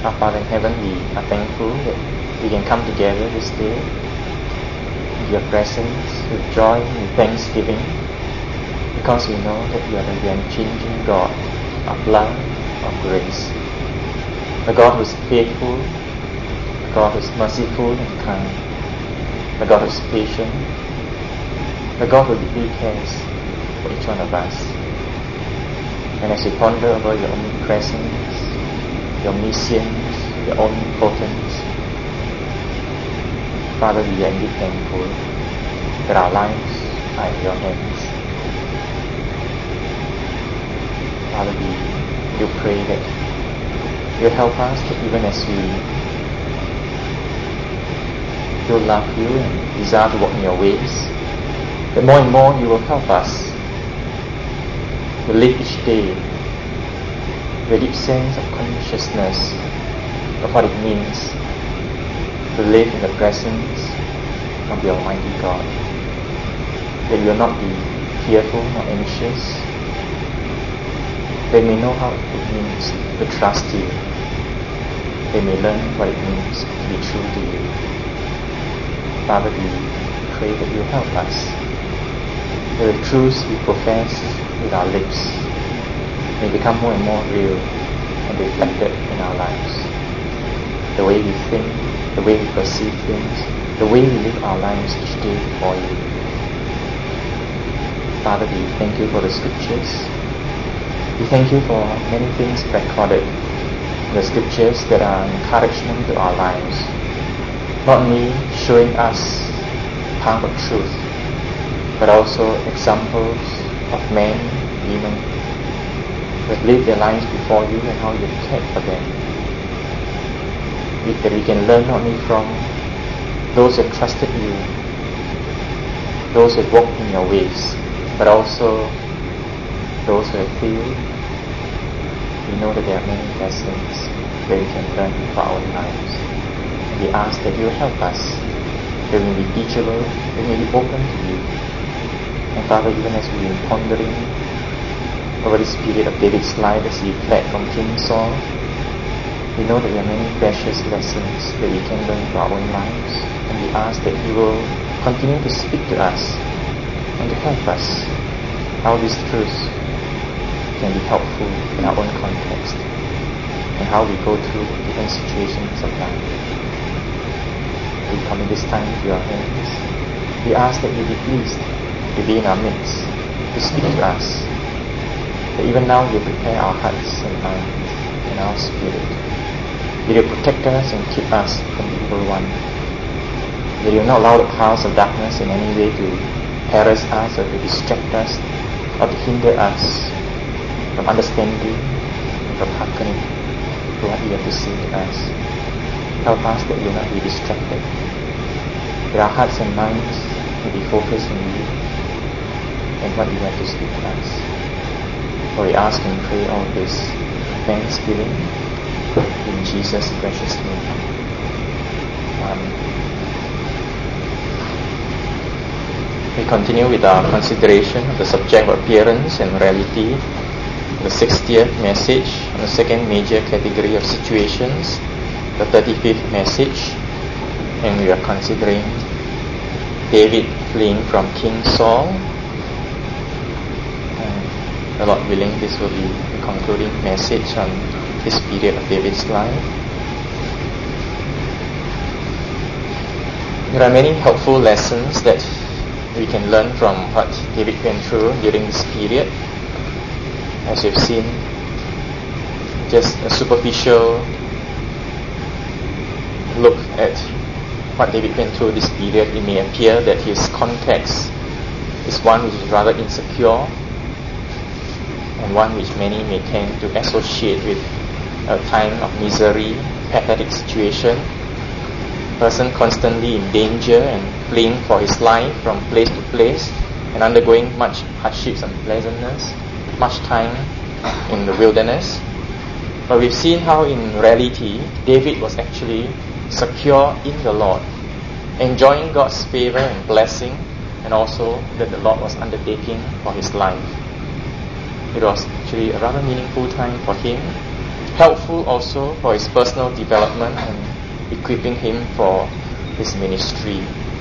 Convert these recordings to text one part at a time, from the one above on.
Our Father in heaven, we are thankful that we can come together this day in your presence with joy and thanksgiving, because we know that you are the unchanging God of love, of grace, the God who is faithful, the God who is merciful and kind, the God who is patient, the God who deeply cares for each one of us. And as we ponder over your omnipresence, your omniscience, your omnipotence, Father, we are indeed thankful that our lives are in your hands. Father, we do pray that you help us that even as we do love you and desire to walk in your ways, that more and more you will help us to live each day with a deep sense of consciousness of what it means to live in the presence of the Almighty God. That we will not be fearful nor anxious. They may know how it means to trust you. They may learn what it means to be true to you. Father, we pray that you help us, that the truths we profess with our lips may become more and more real and reflected in our lives. The way we think, the way we perceive things, the way we live our lives each day before you. Father, we thank you for the scriptures. We thank you for many things recorded in the scriptures that are an encouragement to our lives, not only showing us the path of truth, but also examples of men, women, who have lived their lives before you and how you have cared for them. That we can learn not only from those who have trusted you, those who have walked in your ways, but also those who have failed. We know that there are many lessons that we can learn for our lives. And we ask that you help us, that we may be teachable, that we may be open to you. And Father, even as we've been pondering over this period of David's life as he fled from King Saul, we know that there are many precious lessons that we can learn for our own lives. And we ask that you will continue to speak to us and to help us how these truths can be helpful in our own context and how we go through different situations of life. We commit this time to your hands. We ask that you be pleased to be in our midst, to speak to us, that even now you prepare our hearts and minds and our spirit. That you protect us and keep us from the evil one. That you will not allow the powers of darkness in any way to harass us or to distract us or to hinder us from understanding and from hearkening to what you have to say to us. Help us that we will not be distracted, that our hearts and minds will be focused on you and what you have to speak to us. For we ask and pray all this thanksgiving in Jesus' precious name. Amen. We continue with our consideration of the subject of appearance and reality, the 60th message on the second major category of situations, the 35th message, and we are considering David fleeing from King Saul. And the Lord willing, this will be the concluding message on this period of David's life. There are many helpful lessons that we can learn from what David went through during this period. As you've seen, just a superficial look at what David went through this period, it may appear that his context is one which is rather insecure and one which many may tend to associate with a time of misery, pathetic situation, person constantly in danger and fleeing for his life from place to place and undergoing much hardships and unpleasantness, much time in the wilderness. But we've seen how in reality David was actually secure in the Lord, enjoying God's favor and blessing, and also that the Lord was undertaking for his life. It was actually a rather meaningful time for him, helpful also for his personal development and equipping him for his ministry.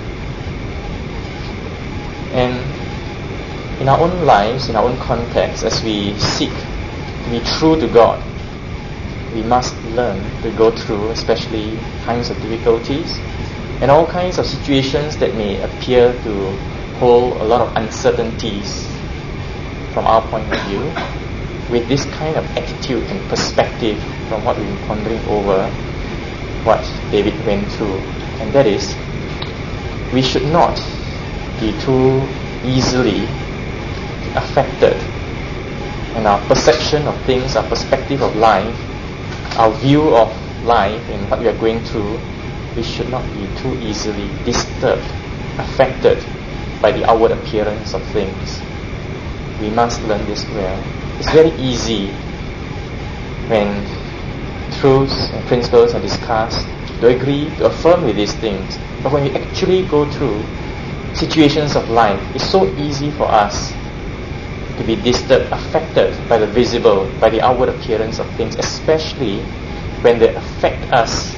And in our own lives, in our own context, as we seek to be true to God, we must learn to go through especially times of difficulties and all kinds of situations that may appear to hold a lot of uncertainties from our point of view, with this kind of attitude and perspective from what we've been pondering over what David went through. And that is, we should not be too easily affected, and our perception of things, our perspective of life, our view of life and what we are going through, we should not be too easily disturbed, affected by the outward appearance of things. We must learn this well. It's very easy when truths and principles are discussed to agree, to affirm with these things. But when we actually go through situations of life, it's so easy for us to be disturbed, affected by the visible, by the outward appearance of things, especially when they affect us,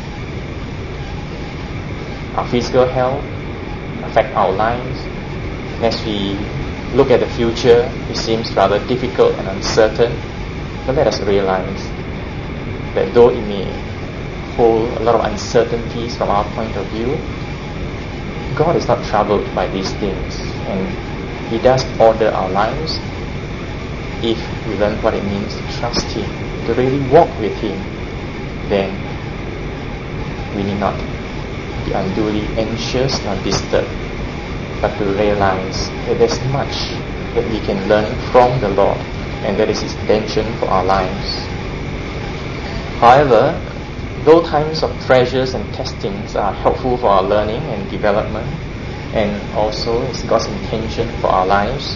our physical health, affect our lives. And as we look at the future, it seems rather difficult and uncertain. But let us realize that though it may hold a lot of uncertainties from our point of view, God is not troubled by these things, and He does order our lives if we learn what it means to trust Him, to really walk with Him. Then we need not be unduly anxious nor disturbed, but to realize that there's much that we can learn from the Lord, and that is His intention for our lives. However, though times of treasures and testings are helpful for our learning and development, and also it's God's intention for our lives,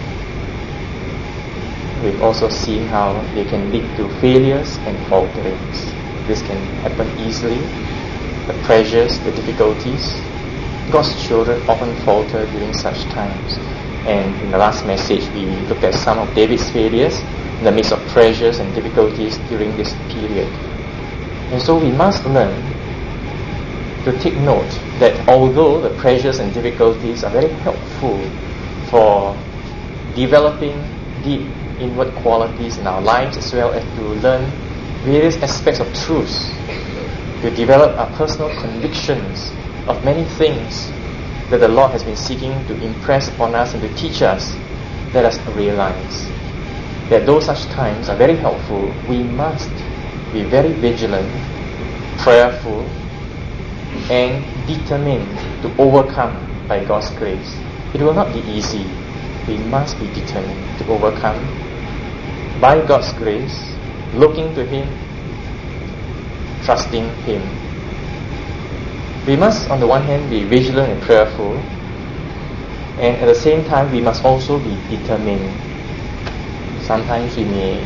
we've also seen how they can lead to failures and falterings. This can happen easily. The pressures, the difficulties, God's children often falter during such times. And in the last message, we looked at some of David's failures in the midst of pressures and difficulties during this period. And so we must learn to take note that although the pressures and difficulties are very helpful for developing deep inward qualities in our lives, as well as to learn various aspects of truths, to develop our personal convictions of many things that the Lord has been seeking to impress upon us and to teach us, let us realize that though such times are very helpful, we must be very vigilant, prayerful, and determined to overcome by God's grace. It will not be easy. We must be determined to overcome by God's grace, looking to Him, trusting Him. We must, on the one hand, be vigilant and prayerful, and at the same time, we must also be determined. Sometimes we may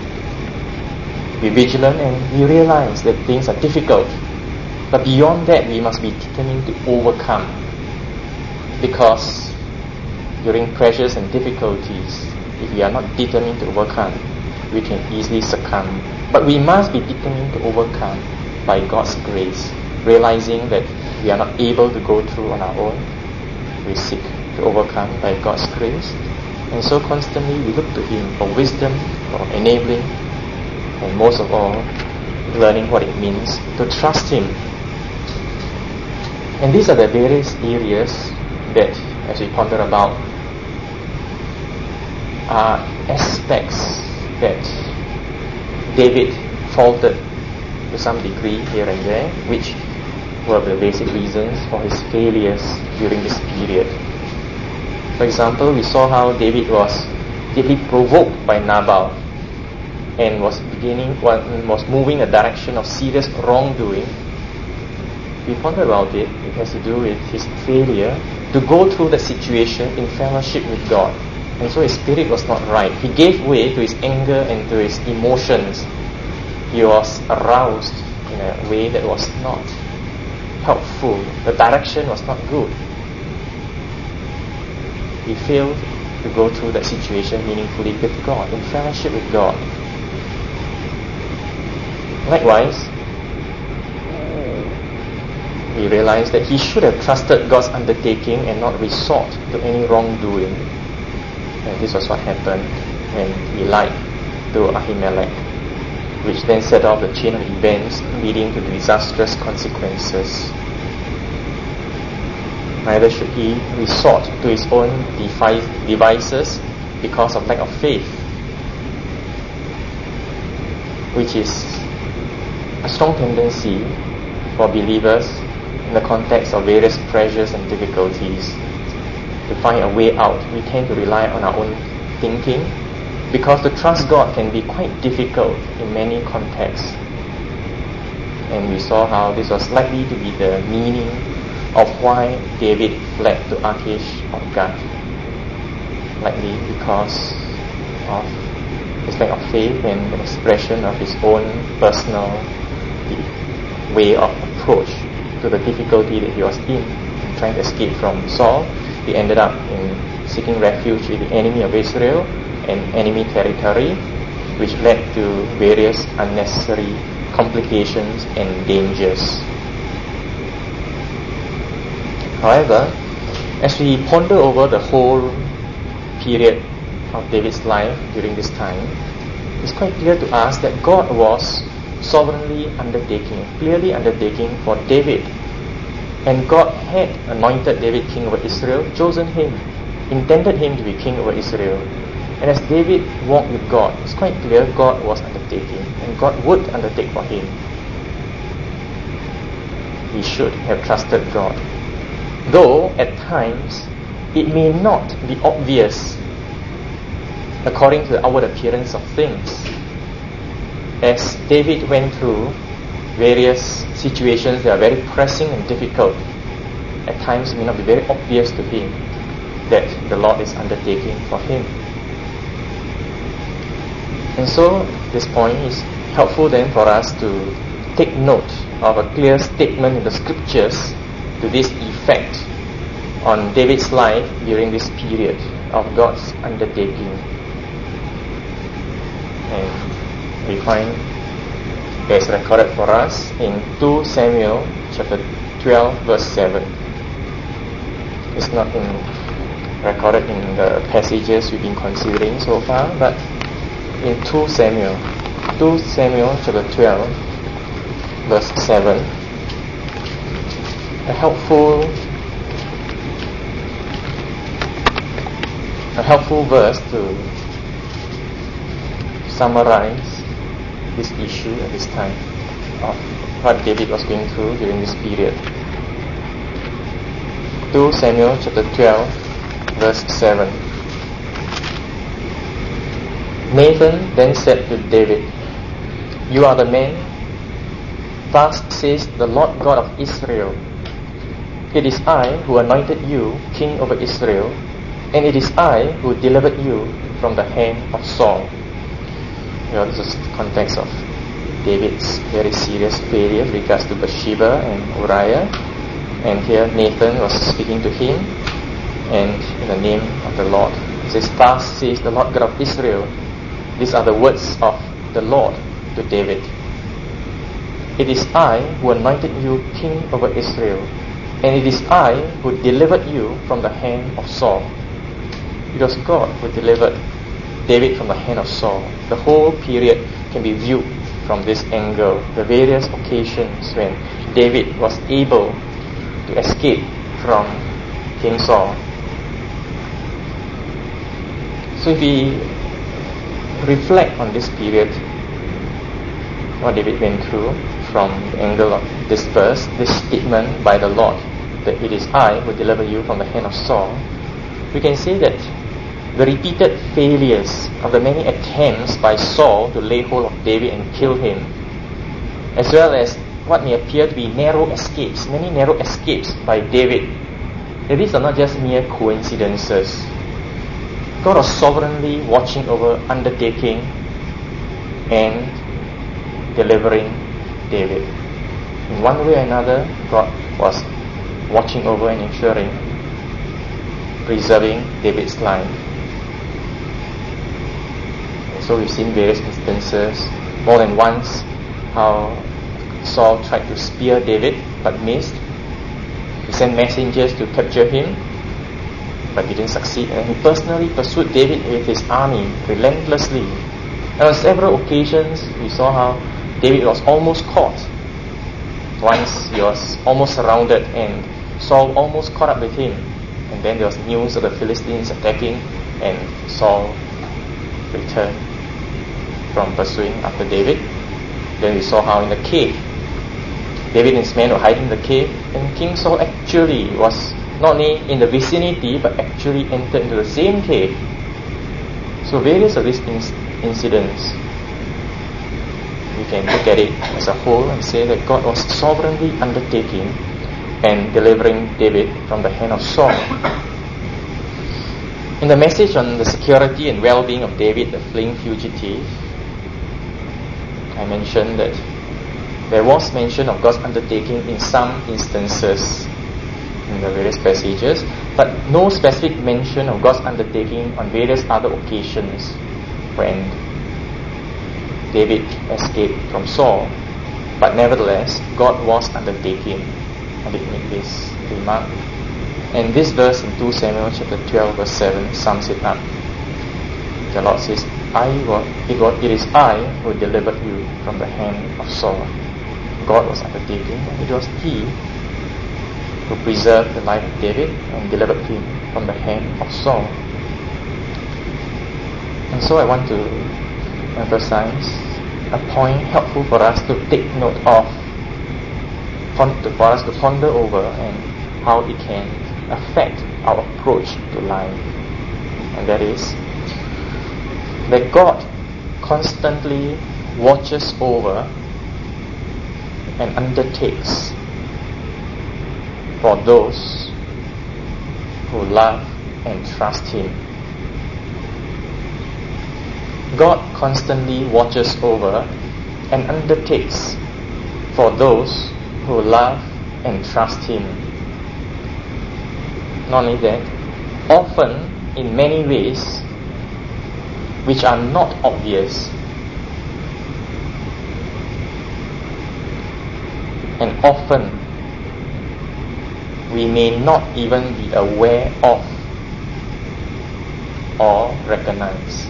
be vigilant and we realize that things are difficult, but beyond that, we must be determined to overcome, because during pressures and difficulties, if we are not determined to overcome, we can easily succumb. But we must be determined to overcome by God's grace, realizing that we are not able to go through on our own. We seek to overcome by God's grace. And so constantly we look to Him for wisdom, for enabling, and most of all, learning what it means to trust Him. And these are the various areas that, as we ponder about, are aspects that David faltered to some degree here and there, which were the basic reasons for his failures during this period. For example, we saw how David was deeply provoked by Nabal and was moving a direction of serious wrongdoing. We pondered about it. It has to do with his failure to go through the situation in fellowship with God. And so his spirit was not right. He gave way to his anger and to his emotions. He was aroused in a way that was not helpful. The direction was not good. He failed to go through that situation meaningfully with God, in fellowship with God. Likewise, we realize that he should have trusted God's undertaking and not resort to any wrongdoing. And this was what happened when he lied to Ahimelech, which then set off the chain of events leading to disastrous consequences. Neither should he resort to his own devices because of lack of faith, which is a strong tendency for believers in the context of various pressures and difficulties. To find a way out, we tend to rely on our own thinking, because to trust God can be quite difficult in many contexts. And we saw how this was likely to be the meaning of why David fled to Achish of Gath, likely because of his lack of faith and the expression of his own personal way of approach to the difficulty that he was in trying to escape from Saul. He ended up in seeking refuge with the enemy of Israel and enemy territory, which led to various unnecessary complications and dangers. However, as we ponder over the whole period of David's life during this time, it's quite clear to us that God was sovereignly clearly undertaking for David. And God had anointed David king over Israel, chosen him, intended him to be king over Israel. And as David walked with God, it's quite clear God was undertaking, and God would undertake for him. He should have trusted God. Though at times it may not be obvious according to the outward appearance of things. As David went through various situations that are very pressing and difficult, at times it may not be very obvious to him that the Lord is undertaking for him. And so this point is helpful then for us to take note of a clear statement in the scriptures to this effect on David's life during this period of God's undertaking. And we find it's recorded for us in 2 Samuel chapter 12 verse 7. It's not recorded in the passages we've been considering so far, but in 2 Samuel chapter 12 verse 7, a helpful verse to summarize this issue at this time of what David was going through during this period. 2 Samuel chapter 12 verse 7. Nathan then said to David, "You are the man. Thus says the Lord God of Israel, it is I who anointed you king over Israel, and it is I who delivered you from the hand of Saul." This is the context of David's very serious failure with regards to Bathsheba and Uriah. And here Nathan was speaking to him, and in the name of the Lord. It says, "Thus says the Lord God of Israel." These are the words of the Lord to David. "It is I who anointed you king over Israel, and it is I who delivered you from the hand of Saul." It was God who delivered David from the hand of Saul. The whole period can be viewed from this angle, the various occasions when David was able to escape from King Saul. So if we reflect on this period, what David went through from the angle of this verse, this statement by the Lord, that it is I who deliver you from the hand of Saul, we can say that the repeated failures of the many attempts by Saul to lay hold of David and kill him, as well as what may appear to be many narrow escapes by David, that these are not just mere coincidences. God was sovereignly watching over, undertaking, and delivering David. In one way or another, God was watching over and ensuring, preserving David's life. And so we've seen various instances, more than once, how Saul tried to spear David but missed. He sent messengers to capture him but didn't succeed, and he personally pursued David with his army relentlessly. And on several occasions we saw how David was almost caught. Once he was almost surrounded and Saul almost caught up with him, and then there was news of the Philistines attacking, and Saul returned from pursuing after David. Then we saw how in the cave, David and his men were hiding in the cave, and King Saul actually was not only in the vicinity but actually entered into the same cave. So various of these incidents, we can look at it as a whole and say that God was sovereignly undertaking and delivering David from the hand of Saul. In the message on the security and well-being of David, the fleeing fugitive, I mentioned that there was mention of God's undertaking in some instances in the various passages, but no specific mention of God's undertaking on various other occasions when David escaped from Saul. But nevertheless, God was undertaking. I did make this remark. And this verse in 2 Samuel chapter 12 verse 7 sums it up. The Lord says, it is I who delivered you from the hand of Saul. God was undertaking, and it was He who preserved the life of David and delivered him from the hand of Saul. And so I want to emphasize a point helpful for us to take note of, for us to ponder over, and how it can affect our approach to life. And that is that God constantly watches over and undertakes for those who love and trust Him. God constantly watches over and undertakes for those who love and trust Him. Not only that, often in many ways which are not obvious, and often we may not even be aware of or recognize.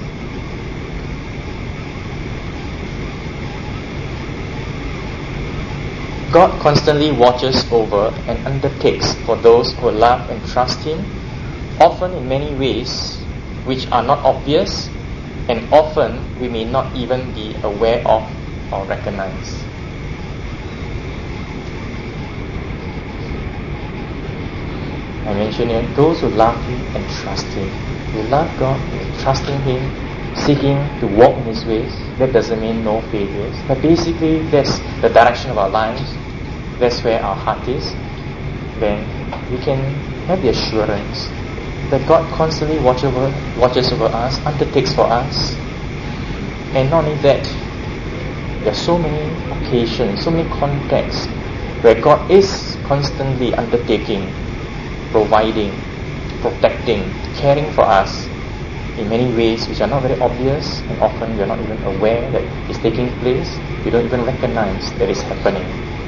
God constantly watches over and undertakes for those who love and trust Him, often in many ways which are not obvious, and often we may not even be aware of or recognize. I mentioned here, those who love Him and trust Him. We love God, we're trusting Him, seeking to walk in His ways. That doesn't mean no failures, but basically that's the direction of our lives. That's where our heart is. Then we can have the assurance that God constantly watches over us, undertakes for us. And not only that, there are so many occasions, so many contexts where God is constantly undertaking, providing, protecting, caring for us in many ways which are not very obvious, and often we are not even aware that it's taking place. We don't even recognize that it's happening.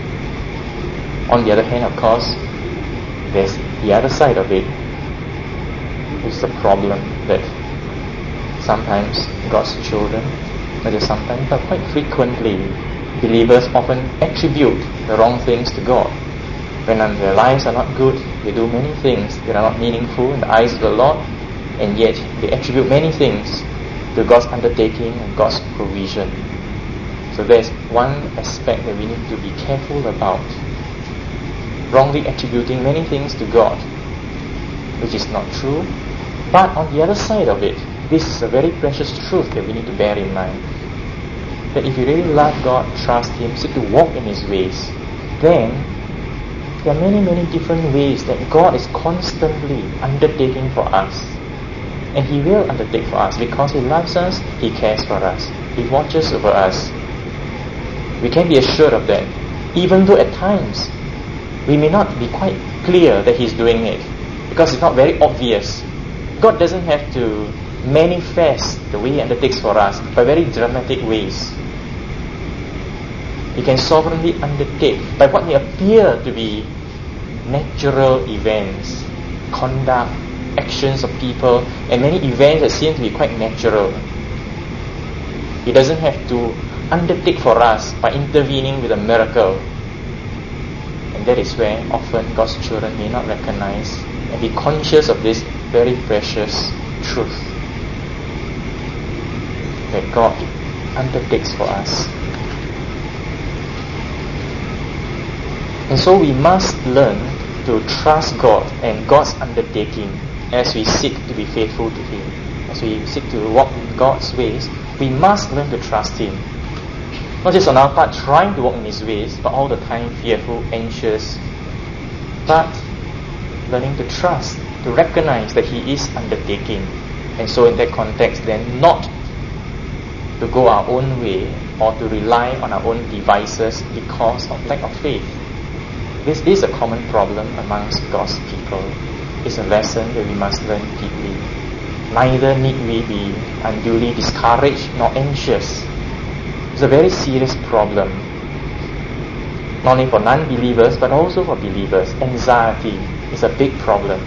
On the other hand, of course, there's the other side of it. It's the problem that sometimes God's children, not just sometimes, but quite frequently, believers often attribute the wrong things to God. When their lives are not good, they do many things that are not meaningful in the eyes of the Lord, and yet they attribute many things to God's undertaking and God's provision. So there's one aspect that we need to be careful about. Wrongly attributing many things to God, which is not true. But on the other side of it, this is a very precious truth that we need to bear in mind. That if you really love God, trust Him, seek to walk in His ways, then there are many, many different ways that God is constantly undertaking for us. And He will undertake for us because He loves us, He cares for us, He watches over us. We can be assured of that, even though at times we may not be quite clear that He's doing it, because it's not very obvious. God doesn't have to manifest the way He undertakes for us by very dramatic ways. He can sovereignly undertake by what may appear to be natural events, conduct, actions of people, and many events that seem to be quite natural. He doesn't have to undertake for us by intervening with a miracle. And that is where often God's children may not recognize and be conscious of this very precious truth, that God undertakes for us. And so we must learn to trust God and God's undertaking as we seek to be faithful to Him. As we seek to walk in God's ways, we must learn to trust Him. Not just on our part trying to walk in His ways, but all the time fearful, anxious, but learning to trust, to recognize that He is undertaking. And so in that context then, not to go our own way or to rely on our own devices because of lack of faith. This is a common problem amongst God's people. It's a lesson that we must learn deeply. Neither need we be unduly discouraged nor anxious. It's a very serious problem, not only for non-believers but also for believers. Anxiety is a big problem.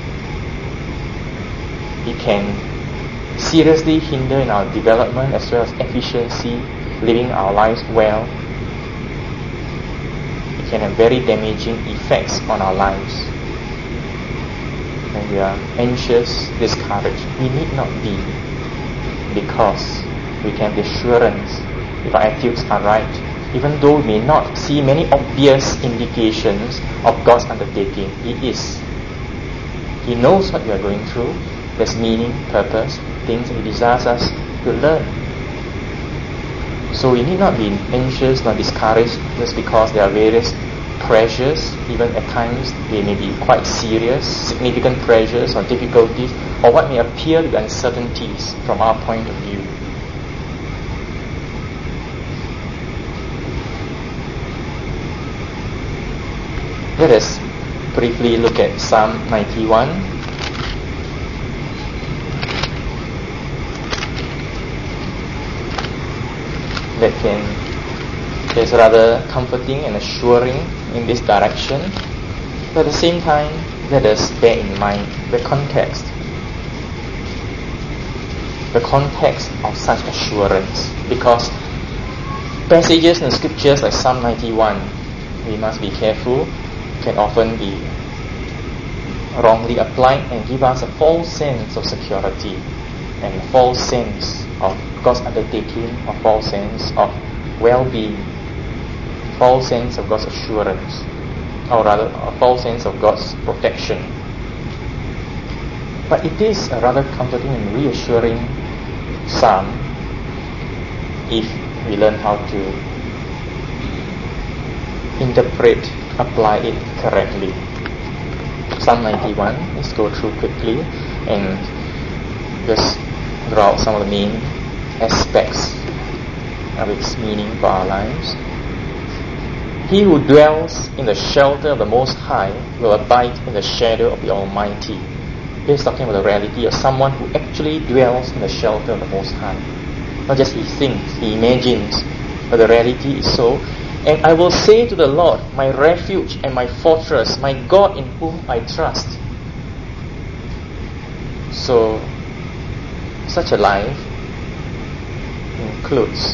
It can seriously hinder in our development as well as efficiency, living our lives well. It can have very damaging effects on our lives. When we are anxious, discouraged, we need not be, because we can have the assurance if our attitudes are right, even though we may not see many obvious indications of God's undertaking. He is. He knows what we are going through. There's meaning, purpose, things that He desires us to learn. So we need not be anxious nor discouraged just because there are various pressures, even at times they may be quite serious, significant pressures or difficulties, or what may appear to be uncertainties from our point of view. Let us briefly look at Psalm 91. That is rather comforting and assuring in this direction. But at the same time, let us bear in mind the context of such assurance. Because passages in the scriptures like Psalm 91, we must be careful, can often be wrongly applied and give us a false sense of security and a false sense of God's undertaking, a false sense of well-being, false sense of God's assurance, or rather a false sense of God's protection. But it is a rather comforting and reassuring psalm if we learn how to interpret, apply it correctly. Psalm 91, let's go through quickly and just draw out some of the main aspects of its meaning for our lives. He who dwells in the shelter of the Most High will abide in the shadow of the Almighty. He's talking about the reality of someone who actually dwells in the shelter of the Most High. Not just he thinks, he imagines, but the reality is so. And I will say to the Lord, my refuge and my fortress, my God in whom I trust. So, such a life includes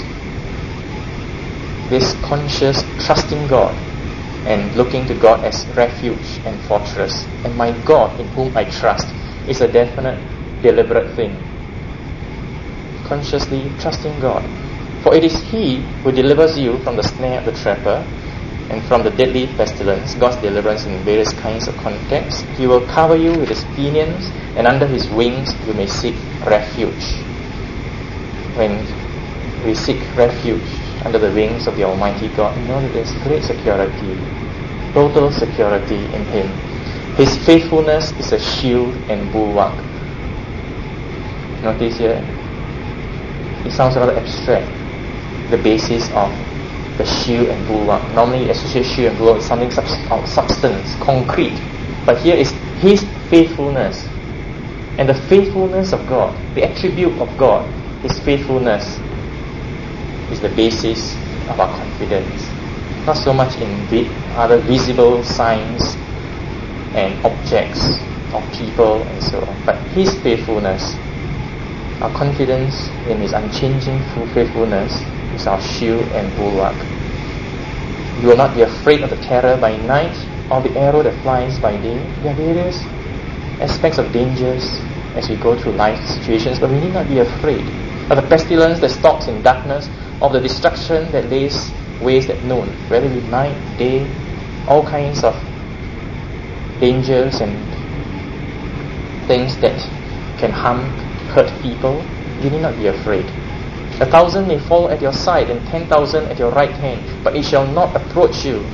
this conscious trusting God and looking to God as refuge and fortress. And my God in whom I trust is a definite, deliberate thing. Consciously trusting God. For it is He who delivers you from the snare of the trapper and from the deadly pestilence. God's deliverance in various kinds of contexts. He will cover you with His pinions, and under His wings you may seek refuge. When we seek refuge under the wings of the Almighty God, we know that there's great security, total security in Him. His faithfulness is a shield and bulwark. Notice here, it sounds rather abstract, the basis of the shield and bulwark. Normally associate shield and bulwark with something of substance, concrete. But here is His faithfulness. And the faithfulness of God, the attribute of God, His faithfulness, is the basis of our confidence. Not so much in other visible signs and objects of people and so on, but His faithfulness. Our confidence in His unchanging faithfulness is our shield and bulwark. You will not be afraid of the terror by night, or the arrow that flies by day. There are various aspects of dangers as we go through life situations, but we need not be afraid of the pestilence that stalks in darkness, of the destruction that lays waste at noon, whether it be night, day, all kinds of dangers and things that can hurt people. You need not be afraid. 1,000 may fall at your side and 10,000 at your right hand, but it shall not approach you.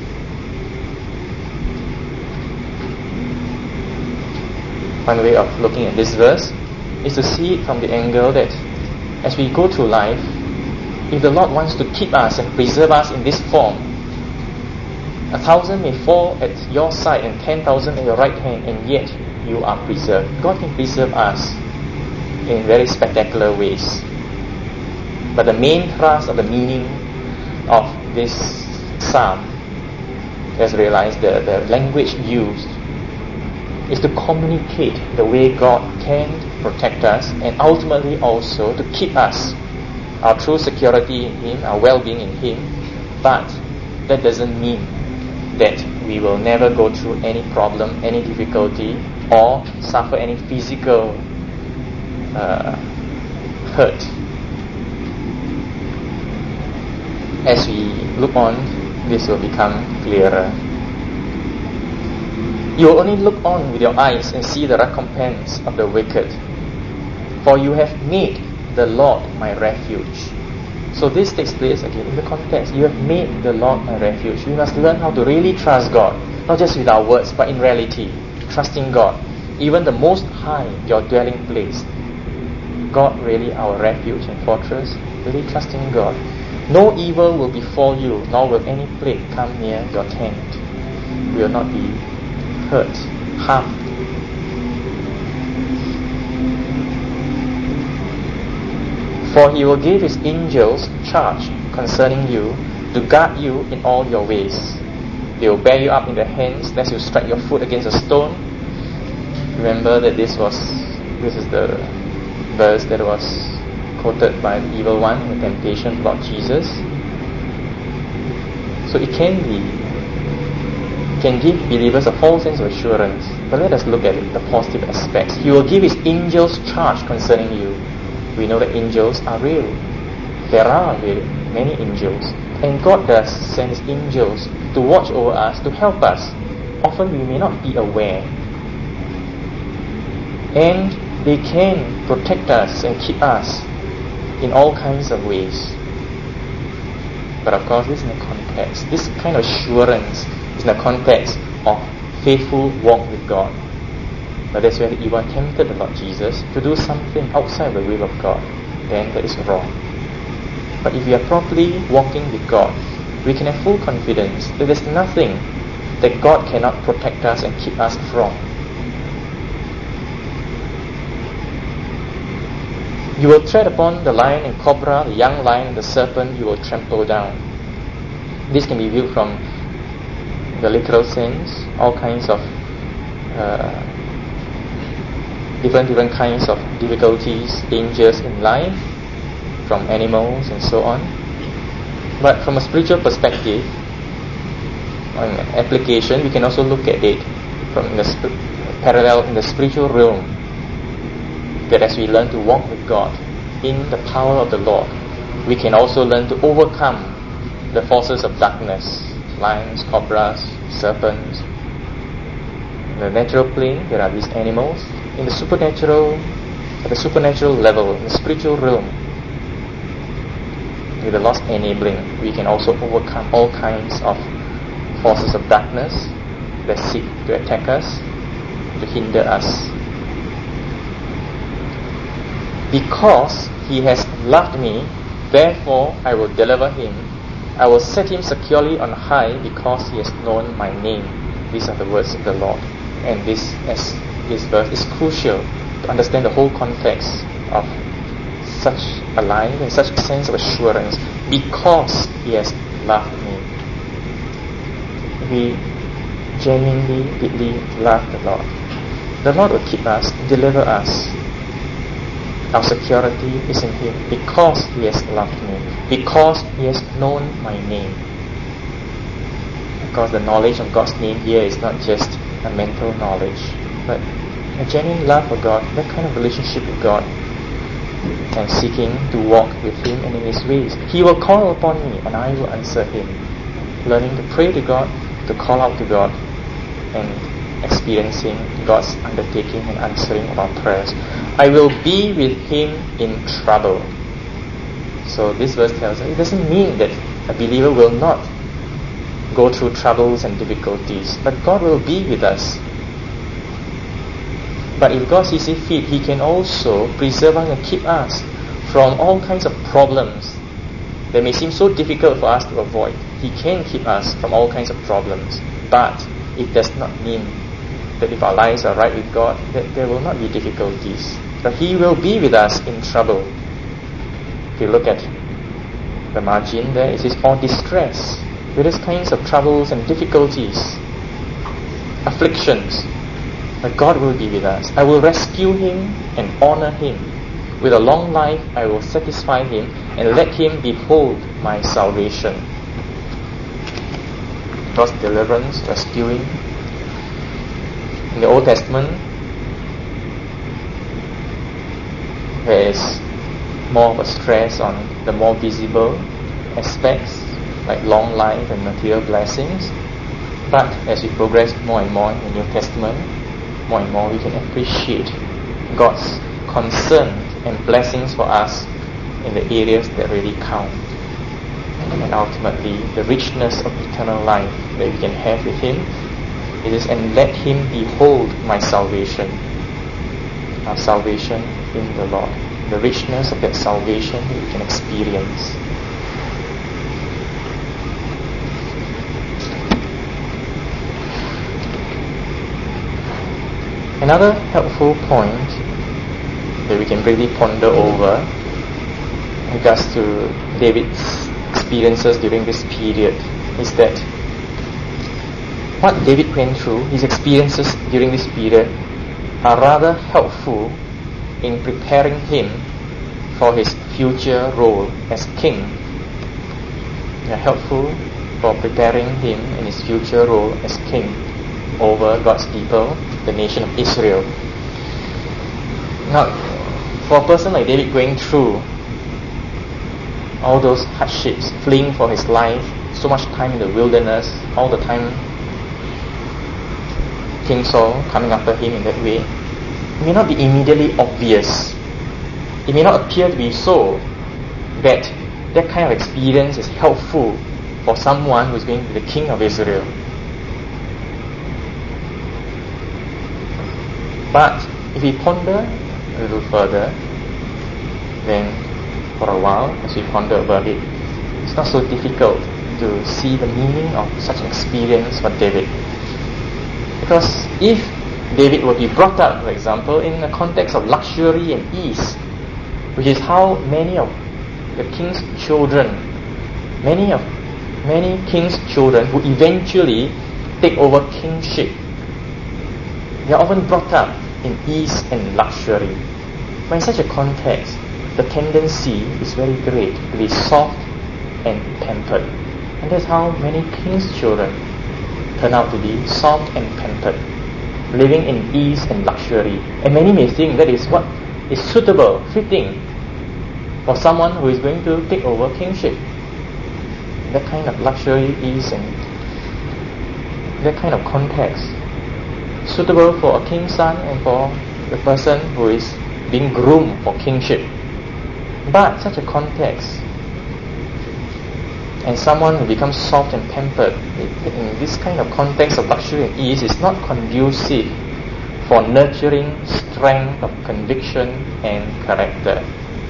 One way of looking at this verse is to see it from the angle that as we go through life, if the Lord wants to keep us and preserve us in this form, 1,000 may fall at your side and 10,000 at your right hand, and yet you are preserved. God can preserve us in very spectacular ways. But the main thrust of the meaning of this psalm, let's realize the language used is to communicate the way God can protect us, and ultimately also to keep us, our true security in Him, our well-being in Him. But that doesn't mean that we will never go through any problem, any difficulty, or suffer any physical hurt. As we look on, this will become clearer. You will only look on with your eyes and see the recompense of the wicked. For you have made the Lord my refuge. So this takes place again in the context. You have made the Lord my refuge. We must learn how to really trust God, not just with our words, but in reality, trusting God. Even the Most High, your dwelling place. God really our refuge and fortress. Really trusting God. No evil will befall you, nor will any plague come near your tent. You will not be hurt, harmed. For He will give His angels charge concerning you, to guard you in all your ways. They will bear you up in their hands, lest you strike your foot against a stone. Remember that this is the verse that was quoted by the evil one in the temptation about Jesus. So it can give believers a false sense of assurance. But let us look at it, the positive aspects. He will give His angels charge concerning you. We know that angels are real. There are many angels. And God does send His angels to watch over us, to help us. Often we may not be aware. And they can protect us and keep us in all kinds of ways. But of course, this is in the context. This kind of assurance is in the context of faithful walk with God. But that's where the evil tempted the Lord Jesus to do something outside the will of God. Then that is wrong. But if we are properly walking with God, we can have full confidence that there's nothing that God cannot protect us and keep us from. You will tread upon the lion and cobra, the young lion and the serpent you will trample down. This can be viewed from the literal sense, all kinds of different kinds of difficulties, dangers in life, from animals and so on. But from a spiritual perspective, on application, we can also look at it from the parallel in the spiritual realm. That as we learn to walk with God in the power of the Lord, we can also learn to overcome the forces of darkness, lions, cobras, serpents. In the natural plane, there are these animals. In the supernatural, at the supernatural level, in the spiritual realm, with the Lord's enabling, we can also overcome all kinds of forces of darkness that seek to attack us, to hinder us. Because He has loved me, therefore I will deliver him. I will set him securely on high because he has known my name. These are the words of the Lord. And this verse is crucial to understand the whole context of such a life and such a sense of assurance because He has loved me. We genuinely, deeply love the Lord will keep us, deliver us. Our security is in Him because He has loved me, because He has known my name. Because the knowledge of God's name here is not just a mental knowledge, but a genuine love for God, that kind of relationship with God, and seeking to walk with Him and in His ways. He will call upon me and I will answer Him. Learning to pray to God, to call out to God, and experiencing God's undertaking and answering of our prayers. I will be with Him in trouble. So this verse tells us it doesn't mean that a believer will not go through troubles and difficulties, but God will be with us. But if God sees fit, He can also preserve us and keep us from all kinds of problems that may seem so difficult for us to avoid. He can keep us from all kinds of problems, but it does not mean that if our lives are right with God, that there will not be difficulties. But He will be with us in trouble. If you look at the margin there, it says, or distress, various kinds of troubles and difficulties, afflictions. But God will be with us. I will rescue Him and honor Him. With a long life, I will satisfy Him and let Him behold my salvation. God's deliverance, rescuing. In the Old Testament, there is more of a stress on the more visible aspects, like long life and material blessings. But as we progress more and more in the New Testament, more and more we can appreciate God's concern and blessings for us in the areas that really count. And ultimately, the richness of eternal life that we can have with Him. It is, and let Him behold my salvation. Our salvation in the Lord. The richness of that salvation that we can experience. Another helpful point that we can really ponder over in regards to David's experiences during this period is that what David went through, his experiences during this period, are rather helpful in preparing him for his future role as king. They are helpful for preparing him in his future role as king over God's people, the nation of Israel. Now, for a person like David going through all those hardships, fleeing for his life, so much time in the wilderness, all the time King Saul coming after him in that way, it may not be immediately obvious. It may not appear to be so that that kind of experience is helpful for someone who is going to be the king of Israel. But if we ponder a little further, then for a while, as we ponder about it, it's not so difficult to see the meaning of such an experience for David. Because if David were to be brought up, for example, in the context of luxury and ease, which is how many of the king's children, many king's children who eventually take over kingship, they are often brought up in ease and luxury. But in such a context, the tendency is very great to be soft and pampered. And that's how many king's children turn out to be soft and pampered, living in ease and luxury. And many may think that is what is suitable, fitting for someone who is going to take over kingship. That kind of luxury, ease, and that kind of context, suitable for a king's son and for the person who is being groomed for kingship. But such a context, and someone who becomes soft and pampered in this kind of context of luxury and ease is not conducive for nurturing strength of conviction and character.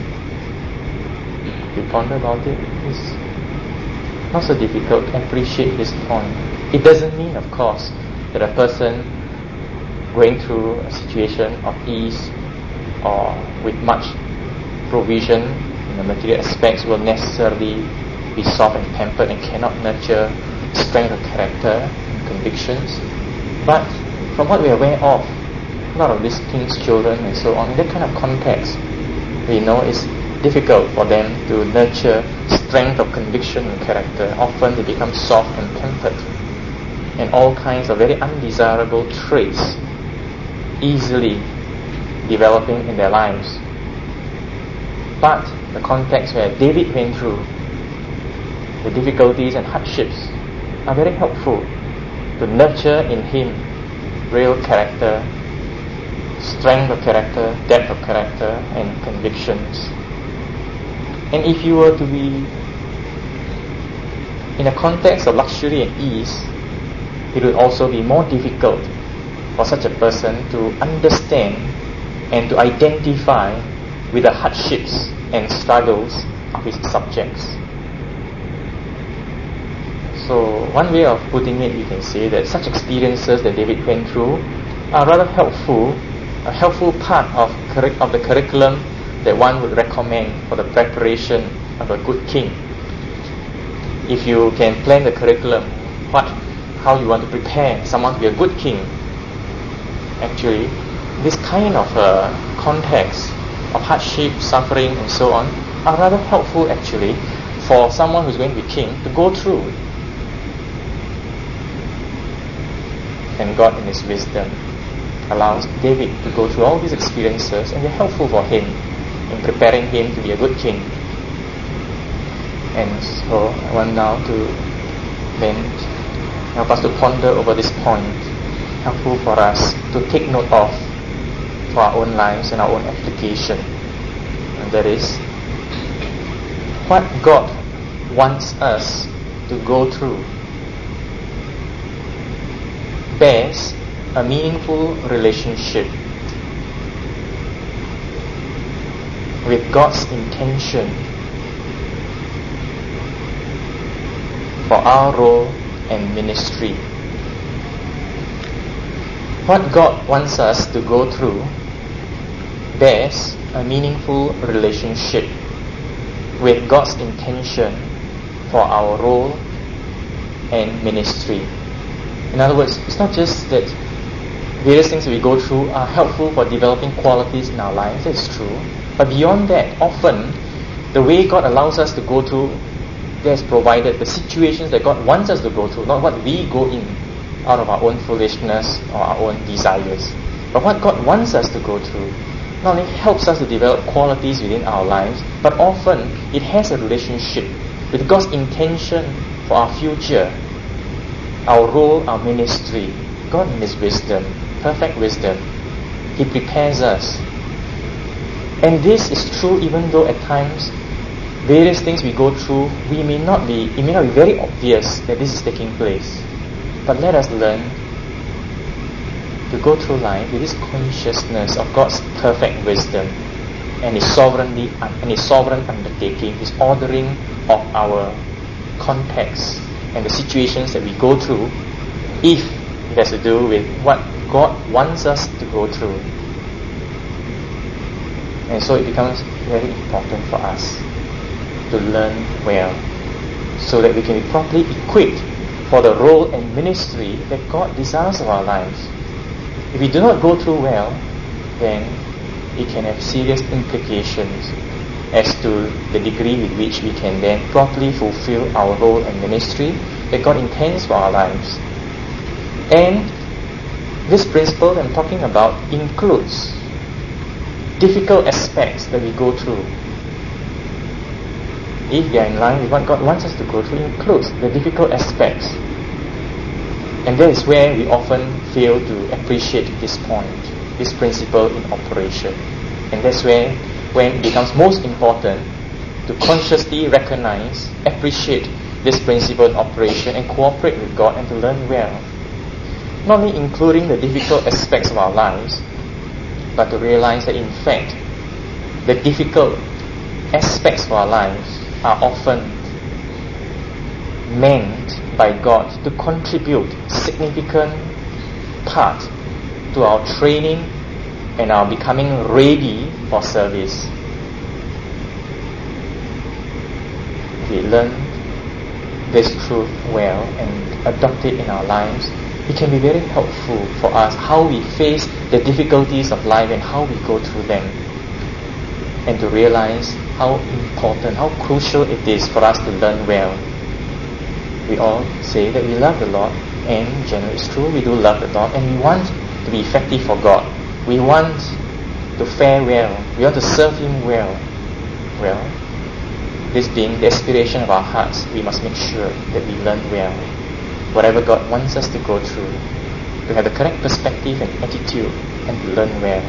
If you ponder about it, it's not so difficult to appreciate this point. It doesn't mean, of course, that a person going through a situation of ease or with much provision in the material aspects will necessarily be soft and tempered and cannot nurture strength of character and convictions. But from what we are aware of, a lot of these king's children and so on, in that kind of context, we know it's difficult for them to nurture strength of conviction and character. Often they become soft and tempered, and all kinds of very undesirable traits easily developing in their lives. But the context where David went through, the difficulties and hardships are very helpful to nurture in him real character, strength of character, depth of character, and convictions. And if you were to be in a context of luxury and ease, it would also be more difficult for such a person to understand and to identify with the hardships and struggles of his subjects. So one way of putting it, you can say that such experiences that David went through are rather helpful, a helpful part of the curriculum that one would recommend for the preparation of a good king. If you can plan the curriculum, how you want to prepare someone to be a good king, actually, this kind of context of hardship, suffering, and so on are rather helpful actually for someone who's going to be king to go through. And God in His wisdom allows David to go through all these experiences, and they're helpful for him in preparing him to be a good king. And so I want now to then help us to ponder over this point, helpful for us to take note of for our own lives and our own application. And that is, what God wants us to go through bears a meaningful relationship with God's intention for our role and ministry. What God wants us to go through bears a meaningful relationship with God's intention for our role and ministry. In other words, it's not just that various things that we go through are helpful for developing qualities in our lives, that's true. But beyond that, often, the way God allows us to go through, He has provided the situations that God wants us to go through, not what we go in out of our own foolishness or our own desires. But what God wants us to go through not only helps us to develop qualities within our lives, but often it has a relationship with God's intention for our future, our role, our ministry. God in His wisdom, perfect wisdom, He prepares us. And this is true even though at times various things we go through, it may not be very obvious that this is taking place. But let us learn to go through life with this consciousness of God's perfect wisdom and His sovereignty and His sovereign undertaking, His ordering of our context and the situations that we go through, if it has to do with what God wants us to go through. And so it becomes very important for us to learn well, so that we can be properly equipped for the role and ministry that God desires of our lives. If we do not go through well, then it can have serious implications as to the degree with which we can then properly fulfill our role and ministry that God intends for our lives. And this principle that I'm talking about includes difficult aspects that we go through. If we are in line with what God wants us to go through, includes the difficult aspects. And that is where we often fail to appreciate this point, this principle in operation. And that's where, when it becomes most important to consciously recognize, appreciate this principle in operation and cooperate with God and to learn well. Not only including the difficult aspects of our lives, but to realize that in fact, the difficult aspects of our lives are often meant by God to contribute significant part to our training and our becoming ready for service. If we learn this truth well and adopt it in our lives, it can be very helpful for us how we face the difficulties of life and how we go through them, and to realize how important, how crucial it is for us to learn well. We all say that we love the Lord, and generally it's true, we do love the Lord, and we want to be effective for God. We want to fare well. We want to serve Him well. Well, this being the aspiration of our hearts, we must make sure that we learn well whatever God wants us to go through, to have the correct perspective and attitude, and to learn well.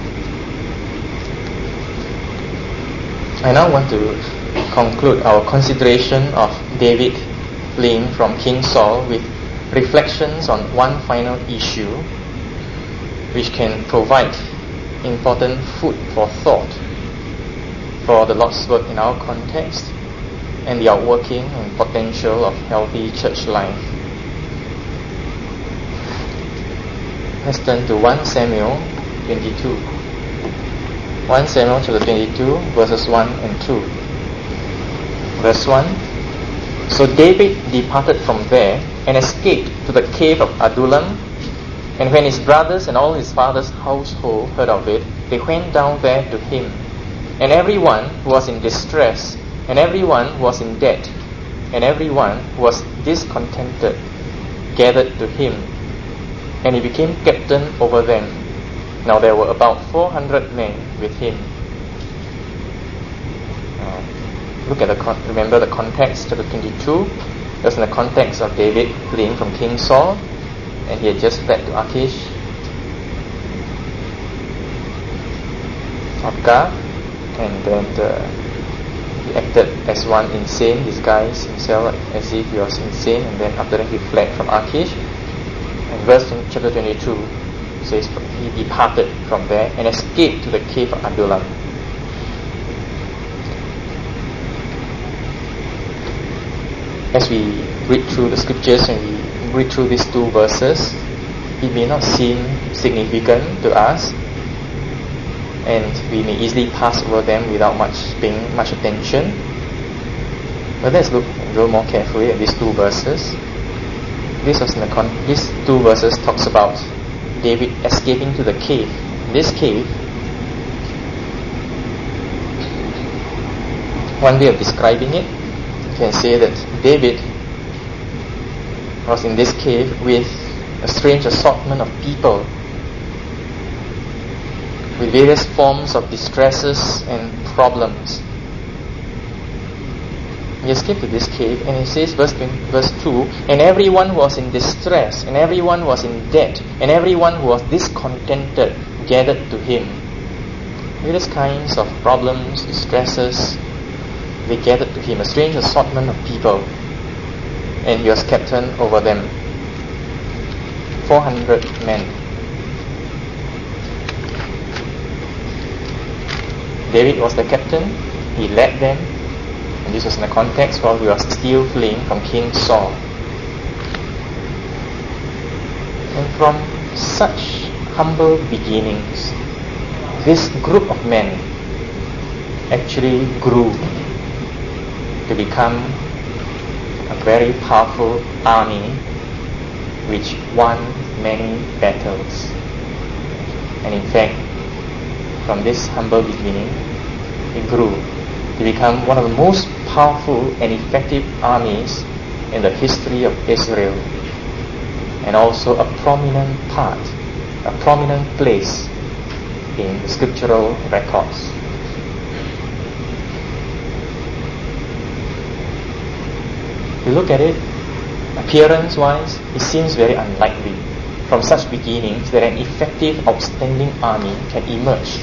I now want to conclude our consideration of David fleeing from King Saul with reflections on one final issue which can provide important food for thought for the Lord's work in our context and the outworking and potential of healthy church life. Let's turn to 1 Samuel 22. 1 Samuel chapter 22, verses 1 and 2. Verse 1. So David departed from there and escaped to the cave of Adullam. And when his brothers and all his father's household heard of it, they went down there to him. And everyone who was in distress, and everyone who was in debt, and everyone who was discontented, gathered to him. And he became captain over them. Now there were about 400 men with him. Remember the context, chapter 22. It was in the context of David fleeing from King Saul, and he had just fled to Achish, Opka, and then he acted as one insane, disguised himself as if he was insane, and then after that he fled from Achish. And verse in chapter 22 says he departed from there and escaped to the cave of Adullam. As we read through the scriptures and we read through these two verses, it may not seem significant to us, and we may easily pass over them without paying much attention. But let's look a little more carefully at these two verses. These two verses talks about David escaping to the cave. This cave, one way of describing it, you can say that David was in this cave with a strange assortment of people, with various forms of distresses and problems. He escaped to this cave, and he says, verse 2, and everyone was in distress, and everyone was in debt, and everyone who was discontented gathered to him. Various kinds of problems, distresses, they gathered to him, a strange assortment of people, and he was captain over them. 400 men. David was the captain, he led them, and this was in the context while he was still fleeing from King Saul. And from such humble beginnings, this group of men actually grew to become a very powerful army which won many battles. And in fact, from this humble beginning, it grew to become one of the most powerful and effective armies in the history of Israel, and also a prominent part, a prominent place in the scriptural records. If you look at it, appearance-wise, it seems very unlikely from such beginnings that an effective, outstanding army can emerge.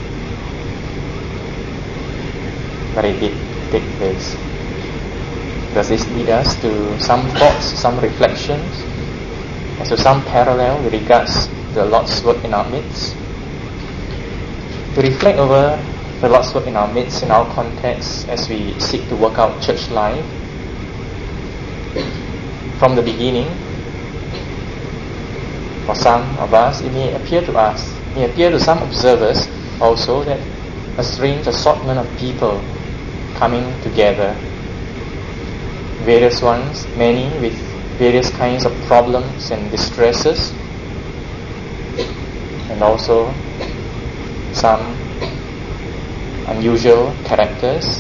But it did take place. Does this lead us to some thoughts, some reflections, as to some parallel with regards to the Lord's work in our midst? To reflect over the Lord's work in our midst, in our context, as we seek to work out church life. From the beginning, for some of us, it may appear to some observers also that a strange assortment of people coming together, various ones, many with various kinds of problems and distresses, and also some unusual characters.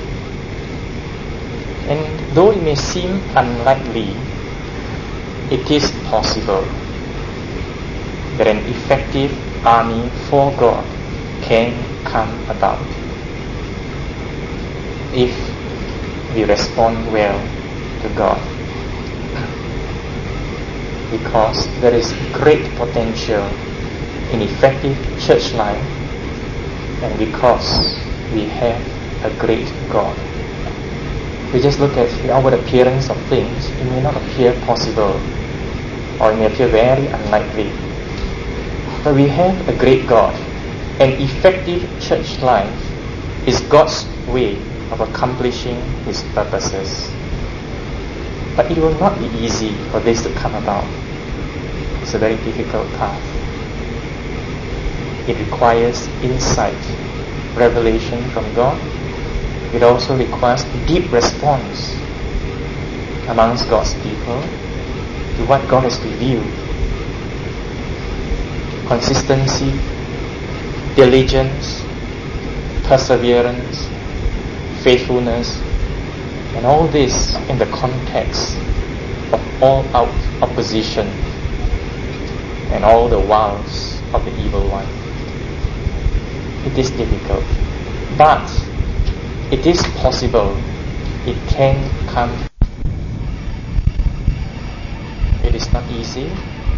And though it may seem unlikely, it is possible that an effective army for God can come about if we respond well to God, because there is great potential in effective church life, and because we have a great God. We just look at the outward appearance of things, it may not appear possible, or it may appear very unlikely. But we have a great God, and effective church life is God's way of accomplishing His purposes. But it will not be easy for this to come about. It's a very difficult path. It requires insight, revelation from God. It also requires deep response amongst God's people to what God has revealed. Consistency, diligence, perseverance, faithfulness, and all this in the context of all-out opposition and all the wiles of the evil one. It is difficult, but it is possible. It can come. It is not easy.